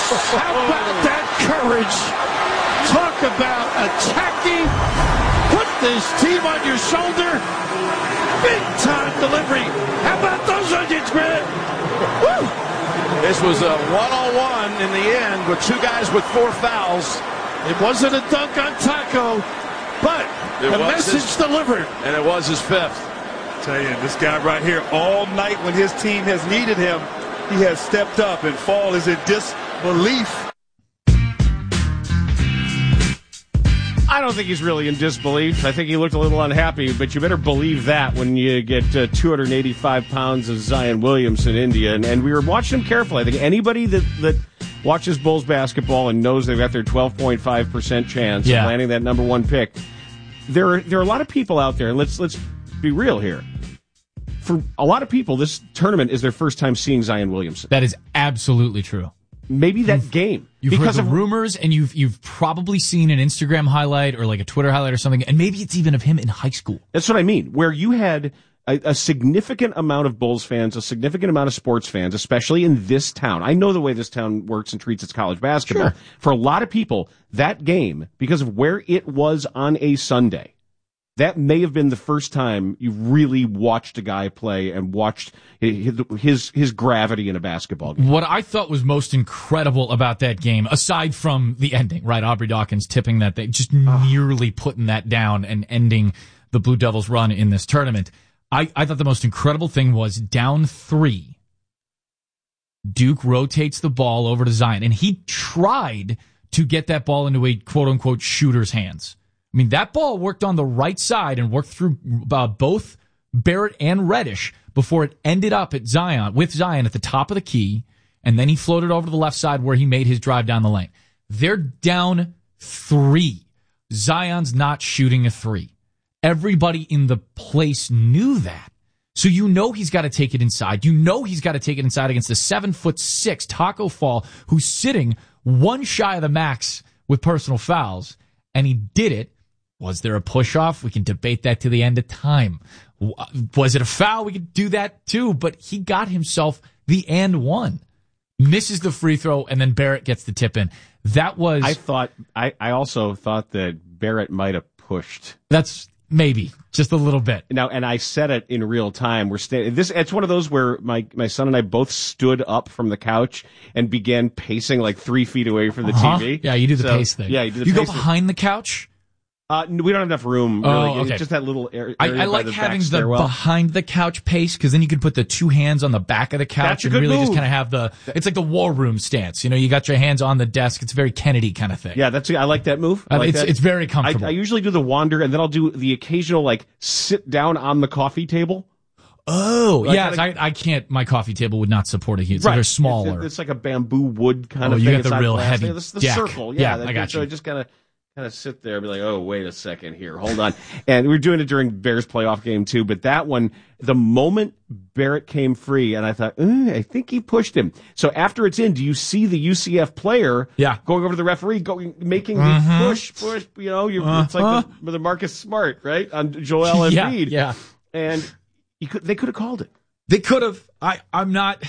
How about that courage? Talk about attacking. Put this team on your shoulder. Big time delivery. How about those onions, Grant? Woo! This was a one-on-one in the end with two guys with four fouls. It wasn't a dunk on Taco, but It the was message his- delivered. And it was his fifth. Tell you, this guy right here, all night when his team has needed him, he has stepped up, and Fall is in disbelief. I don't think he's really in disbelief. I think he looked a little unhappy, but you better believe that when you get uh, two hundred eighty-five pounds of Zion Williamson in India. And, and we were watching him carefully. I think anybody that, that watches Bulls basketball and knows they've got their twelve point five percent chance Yeah. of landing that number one pick, there are, there are a lot of people out there, and let's, let's be real here. For a lot of people, this tournament is their first time seeing Zion Williamson. That is absolutely true. Maybe that game. You've because heard the of rumors, and you've you've probably seen an Instagram highlight or like a Twitter highlight or something, and maybe it's even of him in high school. That's what I mean, where you had a, a significant amount of Bulls fans, a significant amount of sports fans, especially in this town. I know the way this town works and treats its college basketball. Sure. For a lot of people, that game, because of where it was on a Sunday, that may have been the first time you really watched a guy play and watched his his, his gravity in a basketball game. What I thought was most incredible about that game, aside from the ending, right? Aubrey Dawkins tipping that thing, just nearly putting that down and ending the Blue Devils' run in this tournament. I, I thought the most incredible thing was down three. Duke rotates the ball over to Zion, and he tried to get that ball into a quote-unquote shooter's hands. I mean, that ball worked on the right side and worked through uh, both Barrett and Reddish before it ended up at Zion, with Zion at the top of the key, and then he floated over to the left side where he made his drive down the lane. They're down three. Zion's not shooting a three. Everybody in the place knew that. So you know he's got to take it inside. You know he's got to take it inside against the seven foot six Taco Fall, who's sitting one shy of the max with personal fouls, and he did it. Was there a push-off? We can debate that to the end of time. Was it a foul? We could do that too, but he got himself the and one. Misses the free throw, and then Barrett gets the tip in. That was... I thought, I, I also thought that Barrett might have pushed. That's maybe, just a little bit. Now, and I said it in real time. We're sta- this. It's one of those where my, my son and I both stood up from the couch and began pacing like three feet away from the Uh-huh. T V. Yeah, you do the So, pace thing. Yeah, you do the You go pace thing. behind the couch? Uh, we don't have enough room, really. Oh, okay. It's just that little area I, by I like the having back the stairwell. behind the couch pace, because then you can put the two hands on the back of the couch That's a and good really just move. kind of have the, it's like the war room stance. You know, you got your hands on the desk. It's very Kennedy kind of thing. Yeah, that's. I like that move. I Uh, like it's that. it's very comfortable. I, I usually do the wander, and then I'll do the occasional like sit down on the coffee table. Oh, Like, yeah. like- I, I can't, my coffee table would not support a huge, so they're smaller. It's, it's like a bamboo wood kind Oh, of you thing. got the It's not real glass. heavy It's the deck. circle. Yeah, Yeah, I got so you. I just kind of kind of sit there and be like, oh, wait a second here. Hold on. And we were doing it during Bears playoff game too, but that one, the moment Barrett came free, and I thought, eh, I think he pushed him. So after it's in, do you see the U C F player yeah. going over to the referee, going, making Mhm. the push, push, you know, you're, it's like Uh-huh. the, the Marcus Smart, right? On Joel Yeah, Embiid. yeah. And you could, they could have called it. They could have. I, I'm not.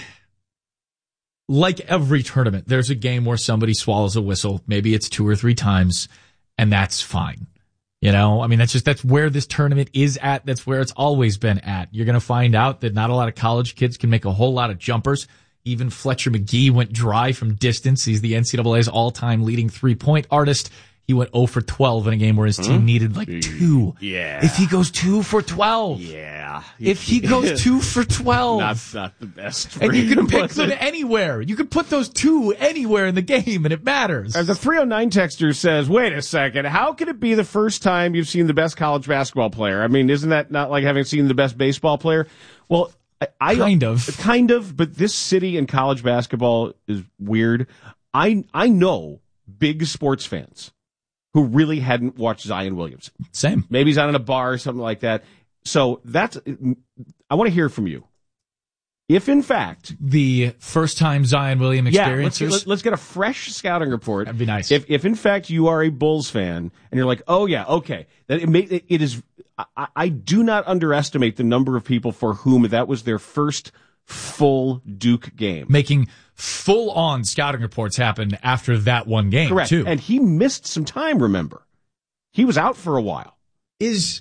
Like every tournament, there's a game where somebody swallows a whistle. Maybe it's two or three times, and that's fine. You know, I mean, that's just, that's where this tournament is at. That's where it's always been at. You're going to find out that not a lot of college kids can make a whole lot of jumpers. Even Fletcher McGee went dry from distance. He's the N C double A's all-time leading three-point artist. He went zero for twelve in a game where his team Hmm? needed like two. Yeah. If he goes two for twelve. Yeah. If he goes two for twelve. Not, not the best. for And you him, can pick was them it? anywhere. You can put those two anywhere in the game, and it matters. Uh, The three oh nine texter says, wait a second, how could it be the first time you've seen the best college basketball player? I mean, isn't that not like having seen the best baseball player? Well, I, I Kind of. Kind of, but this city and college basketball is weird. I I know big sports fans who really hadn't watched Zion Williamson. Same. Maybe he's out in a bar or something like that. So that's, I want to hear from you. If in fact The first time Zion William yeah, experiences. let's, let's get a fresh scouting report. That'd be nice. If, if in fact you are a Bulls fan and you're like, oh yeah, okay, that it, may, it, it is. I, I do not underestimate the number of people for whom that was their first full Duke game. Making full-on scouting reports happen after that one game, Correct. too. And he missed some time, remember. He was out for a while. Is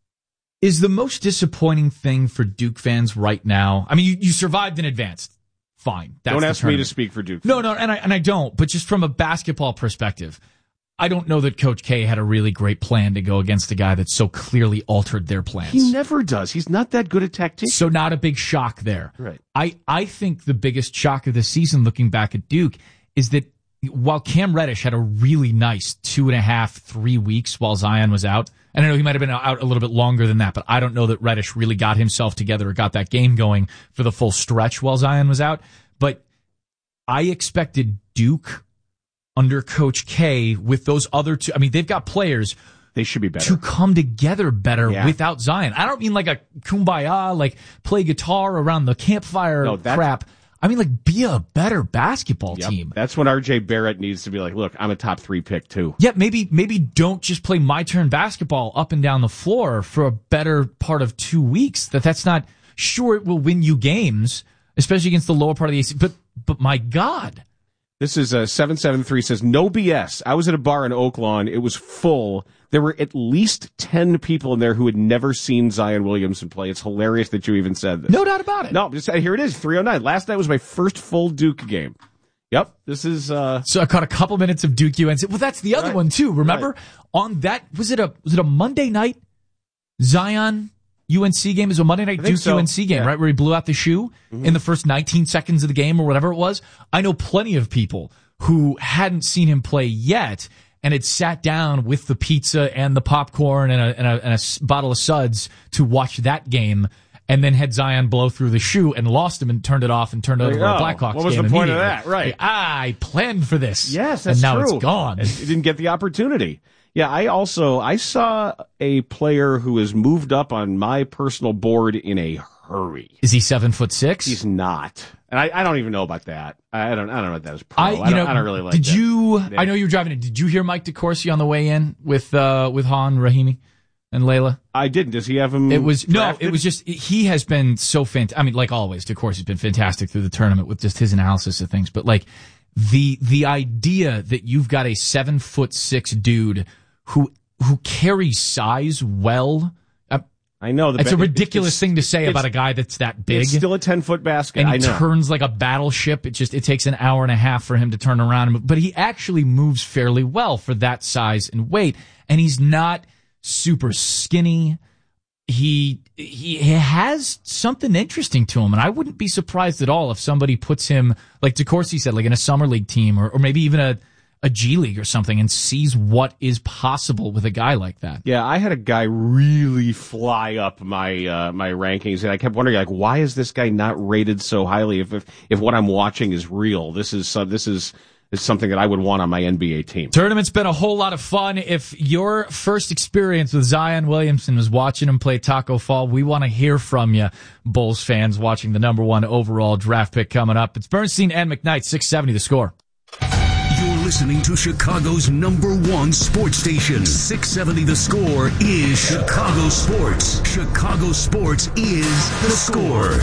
is the most disappointing thing for Duke fans right now? I mean, you, you survived in advance. Fine. That's don't the ask tournament. me to speak for Duke. No, no, and I and I don't. But just from a basketball perspective, I don't know that Coach K had a really great plan to go against a guy that so clearly altered their plans. He never does. He's not that good a tactician. So not a big shock there. Right. I, I think the biggest shock of the season, looking back at Duke, is that while Cam Reddish had a really nice two and a half, three weeks while Zion was out, and I know he might have been out a little bit longer than that, but I don't know that Reddish really got himself together or got that game going for the full stretch while Zion was out. But I expected Duke under Coach K with those other two. I mean, they've got players. They should be better. To come together better yeah. without Zion. I don't mean like a kumbaya, like play guitar around the campfire no, crap. I mean, like, be a better basketball yep. team. That's when R J Barrett needs to be like, look, I'm a top three pick, too. Yeah, maybe maybe don't just play my turn basketball up and down the floor for a better part of two weeks. That That's not, sure, it will win you games, especially against the lower part of the A C, but, but my God. This is uh, seven seven three says, no B S. I was at a bar in Oak Lawn. It was full. There were at least ten people in there who had never seen Zion Williamson play. It's hilarious that you even said this. No doubt about it. No, just here it is, three oh nine. Last night was my first full Duke game. Yep, this is... Uh... So I caught a couple minutes of Duke U N C. Well, that's the other right. one, too. Remember? Right. On that, was it a was it a Monday night Zion U N C game? Is a Monday night Duke so. U N C game, yeah. right? Where he blew out the shoe mm-hmm. in the first nineteen seconds of the game or whatever it was. I know plenty of people who hadn't seen him play yet and had sat down with the pizza and the popcorn and a, and a, and a bottle of suds to watch that game, and then had Zion blow through the shoe and lost him and turned it off and turned it over to a Blackhawks game. What was the point of that? Right. Like, ah, I planned for this. Yes, that's and now true. it's gone. It didn't get the opportunity. Yeah, I also, I saw a player who has moved up on my personal board in a hurry. Is he seven foot six? He's not. And I, I don't even know about that. I don't I don't know what that is. Pro. I, I, you don't, know, I don't really like did that. you, Yeah. I know you were driving it. Did you hear Mike DeCourcy on the way in with, uh, with Han, Rahimi, and Layla? I didn't. Does he have him It was, drafted? no, it was just, he has been so fantastic. I mean, like always, DeCourcy's been fantastic through the tournament with just his analysis of things. But like, the, the idea that you've got a seven foot six dude who, who carries size well, I know. The it's ba- a ridiculous it's, thing to say about a guy that's that big. It's still a ten-foot basket. And he I know. turns like a battleship. It just it takes an hour and a half for him to turn around. But he actually moves fairly well for that size and weight. And he's not super skinny. He he has something interesting to him. And I wouldn't be surprised at all if somebody puts him, like DeCourcy said, like in a summer league team or, or maybe even a a G League or something and sees what is possible with a guy like that. Yeah, I had a guy really fly up my uh, my rankings, and I kept wondering, like, why is this guy not rated so highly? If if, if what I'm watching is real, this is uh, this is is something that I would want on my N B A team. Tournament's been a whole lot of fun. If your first experience with Zion Williamson was watching him play Taco Fall, we want to hear from you, Bulls fans, watching the number one overall draft pick coming up. It's Bernstein and McKnight, six seventy The Score. You're listening to Chicago's number one sports station. six seventy The Score is Chicago Sports. Chicago Sports is The Score.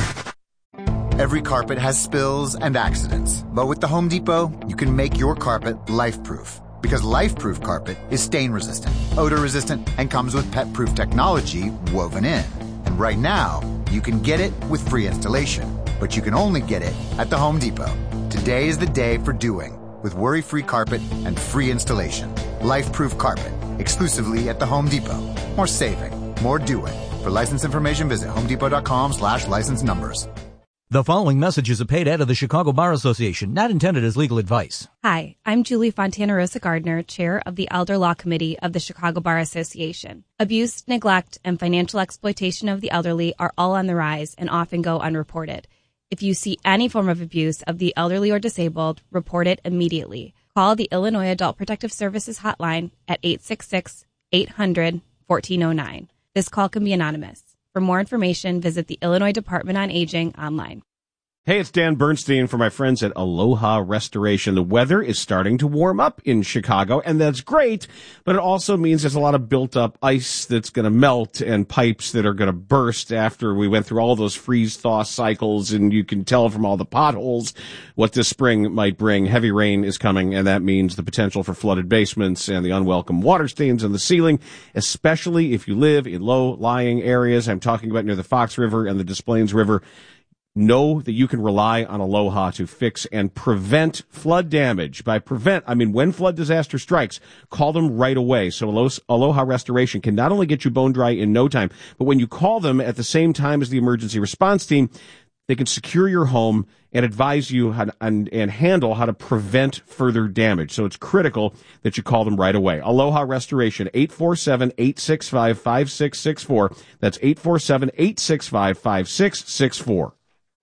Every carpet has spills and accidents. But with the Home Depot, you can make your carpet life-proof. Because life-proof carpet is stain-resistant, odor-resistant, and comes with pet-proof technology woven in. And right now, you can get it with free installation. But you can only get it at the Home Depot. Today is the day for doing, with worry-free carpet and free installation. Life-proof carpet, exclusively at the Home Depot. More saving, more doing. For license information, visit homedepot.com slash license numbers. The following message is a paid ad of the Chicago Bar Association, not intended as legal advice. Hi, I'm Julie Fontana Rosa Gardner, Chair of the Elder Law Committee of the Chicago Bar Association. Abuse, neglect, and financial exploitation of the elderly are all on the rise and often go unreported. If you see any form of abuse of the elderly or disabled, report it immediately. Call the Illinois Adult Protective Services hotline at eight six six, eight hundred, fourteen oh nine. This call can be anonymous. For more information, visit the Illinois Department on Aging online. Hey, it's Dan Bernstein for my friends at Aloha Restoration. The weather is starting to warm up in Chicago, and that's great, but it also means there's a lot of built-up ice that's going to melt and pipes that are going to burst after we went through all those freeze-thaw cycles, and you can tell from all the potholes what this spring might bring. Heavy rain is coming, and that means the potential for flooded basements and the unwelcome water stains on the ceiling, especially if you live in low-lying areas. I'm talking about near the Fox River and the Des Plaines River. Know that you can rely on Aloha to fix and prevent flood damage. By prevent, I mean when flood disaster strikes, call them right away. So Aloha Restoration can not only get you bone dry in no time, but when you call them at the same time as the emergency response team, they can secure your home and advise you how to, and, and handle how to prevent further damage. So it's critical that you call them right away. Aloha Restoration, eight four seven, eight six five, five six six four. That's eight four seven, eight six five, five six six four.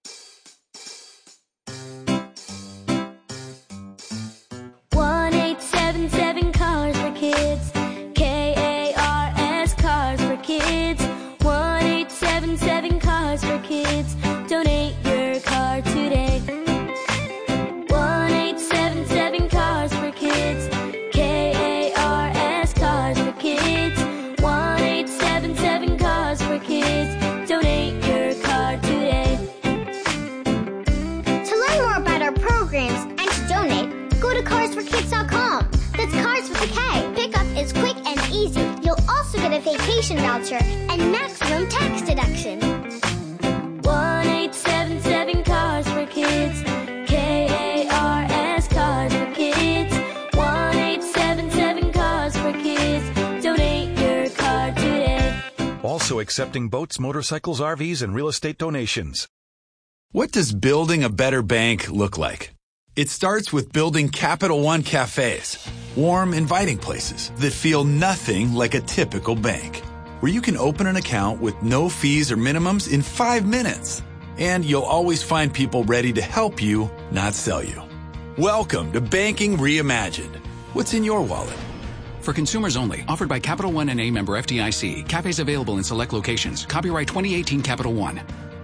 A vacation voucher and maximum tax deduction. one eight seven seven Cars for Kids. K A R S Cars for Kids. one eight seven seven Cars for Kids. Donate your car today. Also accepting boats, motorcycles, R Vs, and real estate donations. What does building a better bank look like? It starts with building Capital One cafes. Warm, inviting places that feel nothing like a typical bank, where you can open an account with no fees or minimums in five minutes. And you'll always find people ready to help you, not sell you. Welcome to Banking Reimagined. What's in your wallet? For consumers only, offered by Capital One N A member F D I C. Cafes available in select locations. Copyright twenty eighteen Capital One.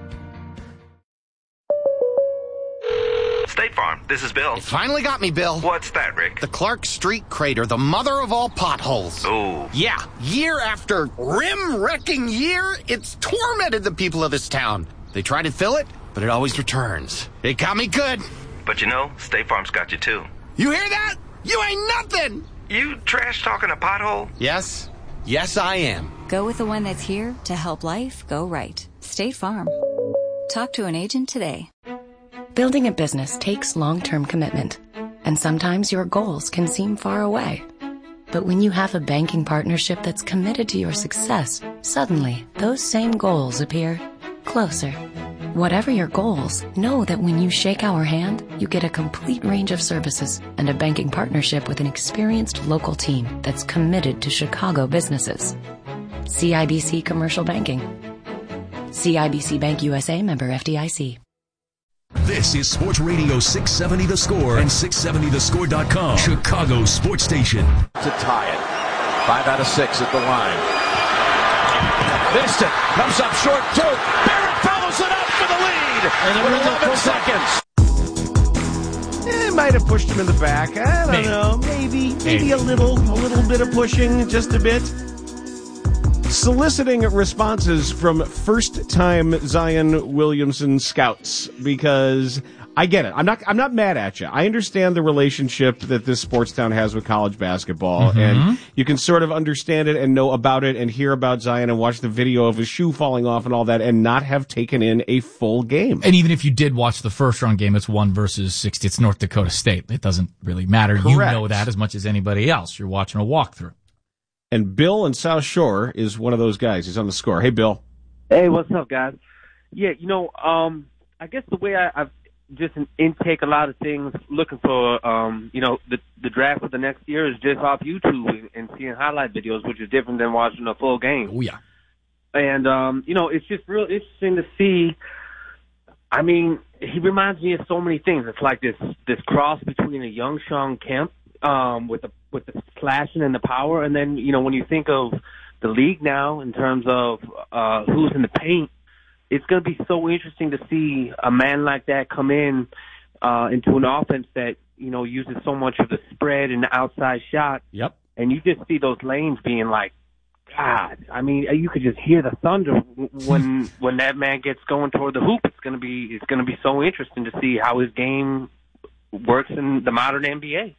State Farm, this is Bill. You finally got me, Bill. What's that, Rick? The Clark Street crater, the mother of all potholes. Oh. Yeah, year after rim-wrecking year, it's tormented the people of this town. They try to fill it, but it always returns. It got me good. But you know, State Farm's got you too. You hear that? You ain't nothing! You trash talking a pothole? Yes. Yes, I am. Go with the one that's here to help life go right. State Farm. Talk to an agent today. Building a business takes long-term commitment, and sometimes your goals can seem far away. But when you have a banking partnership that's committed to your success, suddenly those same goals appear closer. Whatever your goals, know that when you shake our hand, you get a complete range of services and a banking partnership with an experienced local team that's committed to Chicago businesses. C I B C Commercial Banking. C I B C Bank U S A member F D I C. This is Sports Radio six seventy The Score and six seventy the score dot com, Chicago sports station. To tie it. Five out of six at the line. Missed it. Comes up short, too. Barrett follows it up for the lead. And with eleven seconds. It might have pushed him in the back. I don't maybe. know. Maybe. Maybe. Maybe a little. A little bit of pushing. Just a bit. Soliciting responses from first-time Zion Williamson scouts, because I get it. I'm not I'm not mad at you. I understand the relationship that this sports town has with college basketball, mm-hmm. and you can sort of understand it and know about it and hear about Zion and watch the video of his shoe falling off and all that and not have taken in a full game. And even if you did watch the first-round game, it's one versus sixty. It's North Dakota State. It doesn't really matter. Correct. You know that as much as anybody else. You're watching a walkthrough. And Bill in South Shore is one of those guys. He's on the score. Hey, Bill. Hey, what's up, guys? Yeah, you know, um, I guess the way I, I've just intake a lot of things, looking for, um, you know, the the draft for the next year is just off YouTube and, and seeing highlight videos, which is different than watching a full game. Oh, yeah. And, um, you know, it's just real interesting to see. I mean, he reminds me of so many things. It's like this this cross between a young Shawn Kemp um, with the with the slashing and the power, and then, you know, when you think of the league now in terms of uh, who's in the paint, it's going to be so interesting to see a man like that come in uh, into an offense that, you know, uses so much of the spread and the outside shot. Yep. And you just see those lanes being like, God, I mean, you could just hear the thunder when when that man gets going toward the hoop. It's going to be it's going to be so interesting to see how his game works in the modern N B A.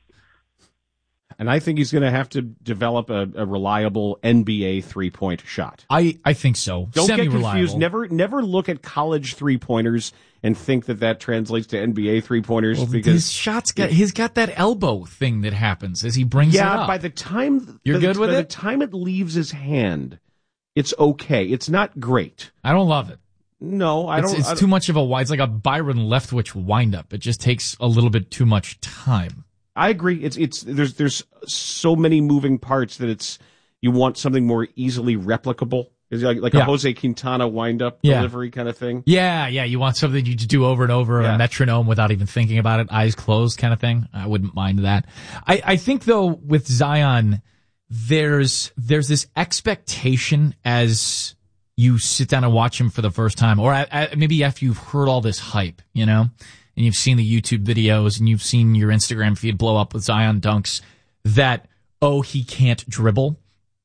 And I think he's going to have to develop a, a reliable N B A three-point shot. I, I think so. Don't get Semi-reliable. confused. Never never look at college three-pointers and think that that translates to N B A three-pointers. Well, because his shots got he's got that elbow thing that happens as he brings yeah, it up. by the time You're by good the, with by it? the time it leaves his hand, it's okay. It's not great. I don't love it. No, I it's, don't. It's I don't, too much of a wide. It's like a Byron Leftwich windup. It just takes a little bit too much time. I agree. It's it's there's there's so many moving parts that it's you want something more easily replicable. Is like like Yeah. a Jose Quintana windup Yeah. delivery kind of thing. Yeah, yeah. You want something you just do over and over, Yeah. a metronome without even thinking about it, eyes closed kind of thing. I wouldn't mind that. I, I think though with Zion, there's there's this expectation as you sit down and watch him for the first time, or I, I, maybe after you've heard all this hype, you know, and you've seen the YouTube videos and you've seen your Instagram feed blow up with Zion dunks, that, oh, he can't dribble.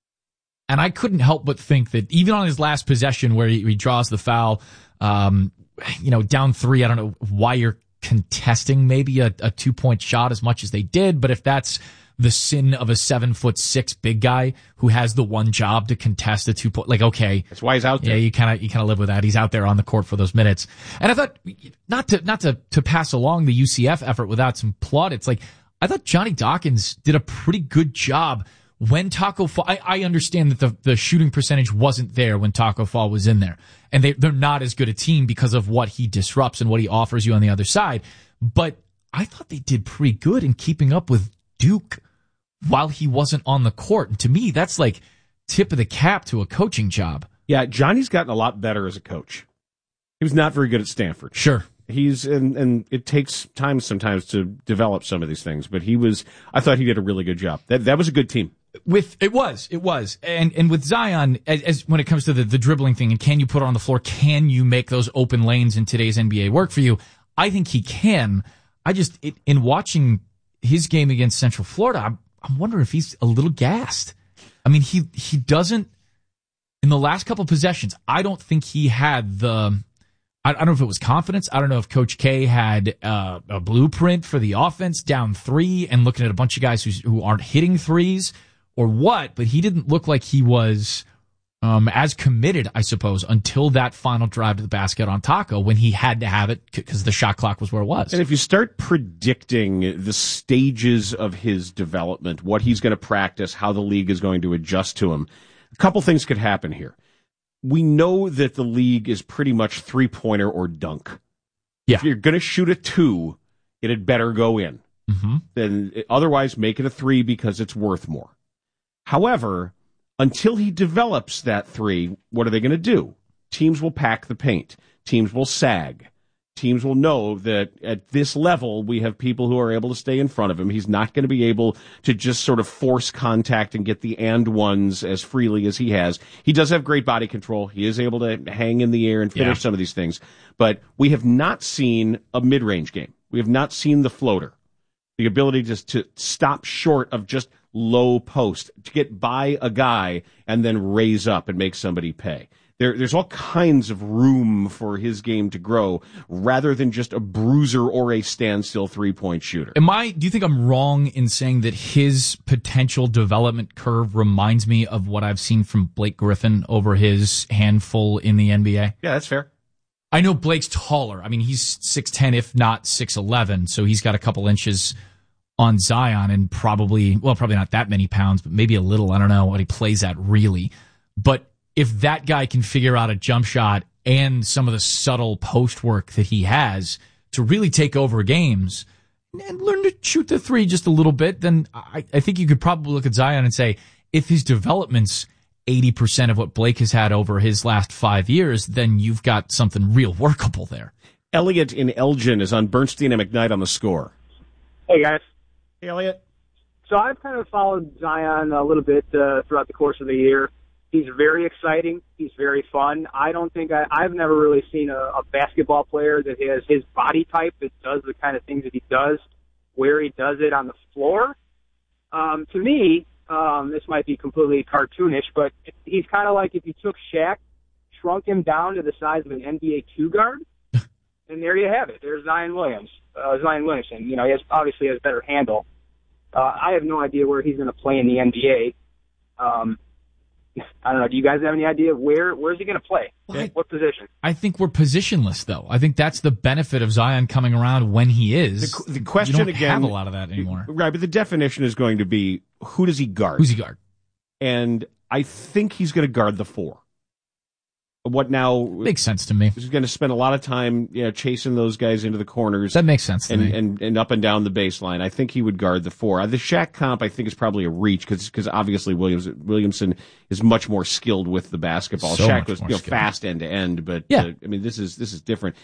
And I couldn't help but think that even on his last possession where he, he draws the foul, um, you know, down three, I don't know why you're contesting maybe a, a two-point shot as much as they did, but if that's the sin of a seven foot six big guy who has the one job to contest a two point, like, okay. That's why he's out there. Yeah, you kind of, you kind of live with that. He's out there on the court for those minutes. And I thought, not to, not to, to pass along the U C F effort without some plaudits, like, I thought Johnny Dawkins did a pretty good job when Taco Fall. I, I understand that the, the shooting percentage wasn't there when Taco Fall was in there. And they, they're not as good a team because of what he disrupts and what he offers you on the other side. But I thought they did pretty good in keeping up with Duke while he wasn't on the court. And to me, that's like tip of the cap to a coaching job. Yeah, Johnny's gotten a lot better as a coach. He was not very good at Stanford. Sure. He's, and, and it takes time sometimes to develop some of these things, but he was, I thought he did a really good job. That, that was a good team. With, it was, it was. And, and with Zion, as, as when it comes to the, the dribbling thing and can you put it on the floor, can you make those open lanes in today's N B A work for you? I think he can. I just, it, in watching his game against Central Florida, I'm, I'm wondering if he's a little gassed. I mean, he, he doesn't, in the last couple of possessions, I don't think he had the, I, I don't know if it was confidence. I don't know if Coach K had uh, a blueprint for the offense down three and looking at a bunch of guys who's, who aren't hitting threes or what, but he didn't look like he was um, as committed, I suppose, until that final drive to the basket on Taco when he had to have it because the shot clock was where it was. And if you start predicting the stages of his development, what he's going to practice, how the league is going to adjust to him, a couple things could happen here. We know that the league is pretty much three-pointer or dunk. Yeah. If you're going to shoot a two, it had better go in. Mm-hmm. Then otherwise, make it a three because it's worth more. However, until he develops that three, what are they going to do? Teams will pack the paint. Teams will sag. Teams will know that at this level, we have people who are able to stay in front of him. He's not going to be able to just sort of force contact and get the and ones as freely as he has. He does have great body control. He is able to hang in the air and finish Yeah. some of these things. But we have not seen a mid-range game. We have not seen the floater. The ability just to stop short of just low post, to get by a guy and then raise up and make somebody pay. There, there's all kinds of room for his game to grow rather than just a bruiser or a standstill three-point shooter. Am I, do you think I'm wrong in saying that his potential development curve reminds me of what I've seen from Blake Griffin over his handful in the N B A? Yeah, that's fair. I know Blake's taller. I mean, he's six ten, if not six eleven, so he's got a couple inches on Zion and probably, well, probably not that many pounds, but maybe a little. I don't know what he plays at really. But if that guy can figure out a jump shot and some of the subtle post work that he has to really take over games and learn to shoot the three just a little bit, then I, I think you could probably look at Zion and say, if his development's eighty percent of what Blake has had over his last five years, then you've got something real workable there. Elliot in Elgin is on Bernstein and McKnight on The Score. Hey, guys. Hey, Elliot. So I've kind of followed Zion a little bit uh, throughout the course of the year. He's very exciting. He's very fun. I don't think I, I've never really seen a, a basketball player that has his body type that does the kind of things that he does, where he does it on the floor. Um, to me, um, this might be completely cartoonish, but he's kind of like if you took Shaq, shrunk him down to the size of an N B A two guard, and there you have it. There's Zion Williams, uh, Zion Williamson. You know, he has, obviously has better handle. Uh, I have no idea where he's going to play in the N B A. Um, I don't know. Do you guys have any idea where where's he going to play? Well, I, what position? I think we're positionless, though. I think that's the benefit of Zion coming around when he is. The, the question you don't again, have a lot of that anymore, right? But the definition is going to be who does he guard? Who's he guard? And I think he's going to guard the four. What now? Makes sense to me. He's going to spend a lot of time, you know, chasing those guys into the corners. That makes sense to and, me. And, and up and down the baseline. I think he would guard the four. The Shaq comp, I think, is probably a reach because because obviously Williams Williamson is much more skilled with the basketball. So Shaq was you know, skilled. fast end to end, but yeah. uh, I mean this is this is different.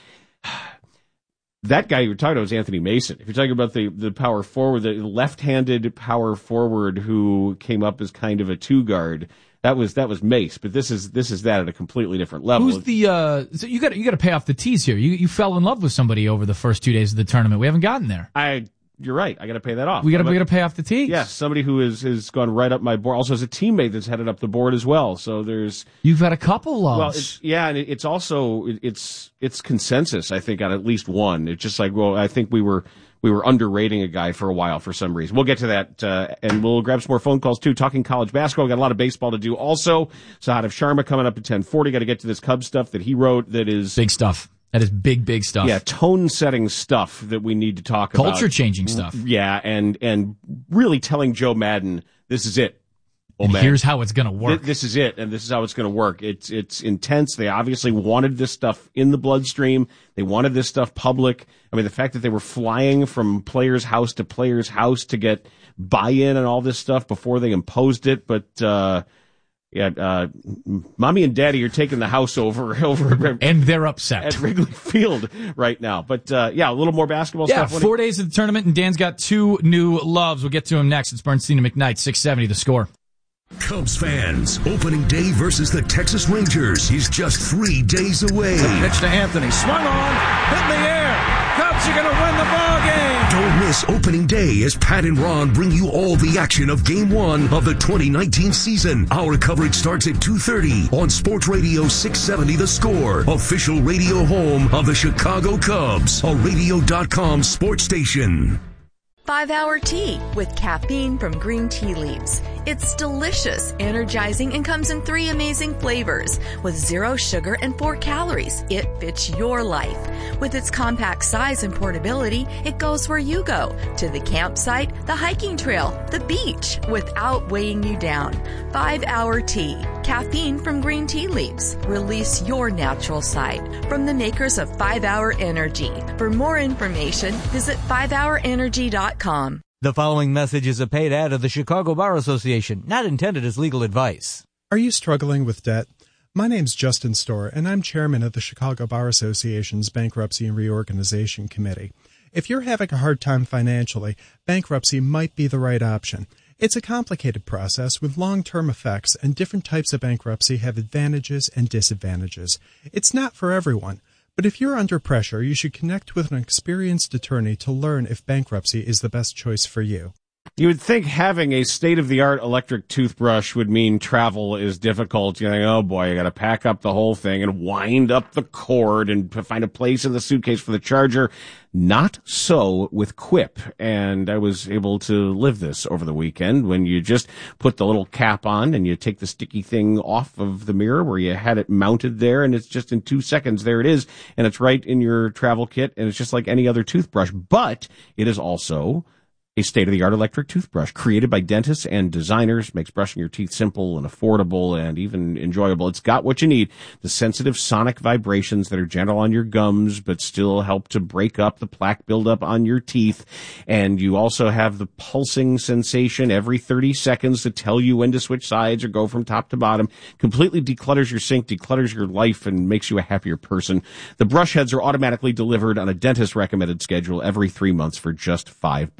That guy you were talking about was Anthony Mason. If you're talking about the, the power forward, the left-handed power forward who came up as kind of a two guard. That was that was Mace, but this is this is that at a completely different level. Who's the? Uh, so you got you got to pay off the tees here. You you fell in love with somebody over the first two days of the tournament. We haven't gotten there. I you're right. I got to pay that off. We got to we got to pay off the tees. Yes, somebody who is has gone right up my board. Also, has a teammate that's headed up the board as well. So there's you've had a couple loves. Well, it's, yeah, and it, it's also it, it's it's consensus. I think on at least one. It's just like well, I think we were. We were underrating a guy for a while for some reason. We'll get to that, uh, and we'll grab some more phone calls, too. Talking college basketball. We've got a lot of baseball to do. Also, Sahadev Sharma coming up at ten forty. Got to get to this Cubs stuff that he wrote that is... Big stuff. That is big, big stuff. Yeah, tone-setting stuff that we need to talk about. Culture-changing stuff. Yeah, and, and really telling Joe Madden, this is it. Oh, and man. Here's how it's going to work. This is it, and this is how it's going to work. It's it's intense. They obviously wanted this stuff in the bloodstream. They wanted this stuff public. I mean, the fact that they were flying from player's house to player's house to get buy-in and all this stuff before they imposed it. But uh, yeah, uh, mommy and daddy are taking the house over over, and they're upset at Wrigley Field right now. But uh, yeah, a little more basketball yeah, stuff. Yeah, four days of the tournament, and Dan's got two new loves. We'll get to him next. It's Bernstein and McKnight, six seventy The Score. Cubs fans, opening day versus the Texas Rangers is just three days away. Pitch to Anthony, swung on, hit in the air. Cubs are going to win the ball game. Don't miss opening day as Pat and Ron bring you all the action of Game One of the twenty nineteen season. Our coverage starts at two thirty on Sports Radio six seventy The Score, official radio home of the Chicago Cubs, a radio dot com sports station. Five-hour tea with caffeine from green tea leaves. It's delicious, energizing, and comes in three amazing flavors. With zero sugar and four calories, it fits your life. With its compact size and portability, it goes where you go. To the campsite, the hiking trail, the beach, without weighing you down. Five-hour tea. Caffeine from green tea leaves. Release your natural side. From the makers of five-hour Energy. For more information, visit five hour energy dot com. The following message is a paid ad of the Chicago Bar Association, not intended as legal advice. Are you struggling with debt? My name's Justin Storr, and I'm chairman of the Chicago Bar Association's Bankruptcy and Reorganization Committee. If you're having a hard time financially, bankruptcy might be the right option. It's a complicated process with long-term effects, and different types of bankruptcy have advantages and disadvantages. It's not for everyone. But if you're under pressure, you should connect with an experienced attorney to learn if bankruptcy is the best choice for you. You would think having a state-of-the-art electric toothbrush would mean travel is difficult. You're like, oh boy, I got to pack up the whole thing and wind up the cord and find a place in the suitcase for the charger. Not so with Quip, and I was able to live this over the weekend when you just put the little cap on and you take the sticky thing off of the mirror where you had it mounted there, and it's just in two seconds, there it is, and it's right in your travel kit, and it's just like any other toothbrush, but it is also a state-of-the-art electric toothbrush created by dentists and designers, makes brushing your teeth simple and affordable and even enjoyable. It's got what you need, the sensitive sonic vibrations that are gentle on your gums but still help to break up the plaque buildup on your teeth. And you also have the pulsing sensation every thirty seconds to tell you when to switch sides or go from top to bottom. Completely declutters your sink, declutters your life, and makes you a happier person. The brush heads are automatically delivered on a dentist-recommended schedule every three months for just five bucks. And Quip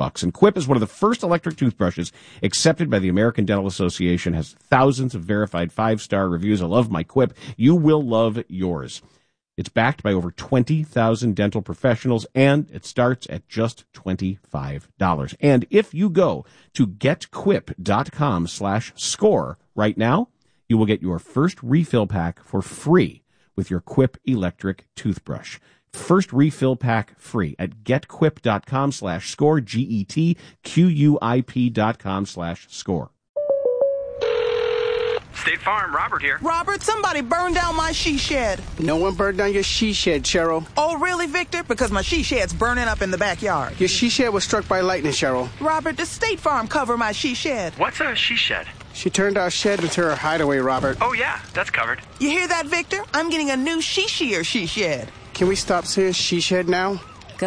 Quip is one of the first electric toothbrushes accepted by the American Dental Association, has thousands of verified five-star reviews. I love my Quip. You will love yours. It's backed by over twenty thousand dental professionals, and it starts at just twenty-five dollars. And if you go to getquip.com slash score right now, you will get your first refill pack for free with your Quip electric toothbrush. First refill pack free at getquip.com slash score, G E T Q U I P dot com slash score. State Farm, Robert here. Robert, somebody burned down my she shed. No one burned down your she shed, Cheryl. Oh, really, Victor? Because my she shed's burning up in the backyard. Your she shed was struck by lightning, Cheryl. Robert, does State Farm cover my she shed? What's a she shed? She turned our shed into her hideaway, Robert. Oh, yeah, that's covered. You hear that, Victor? I'm getting a new she shear she shed. Can we stop saying she shed now?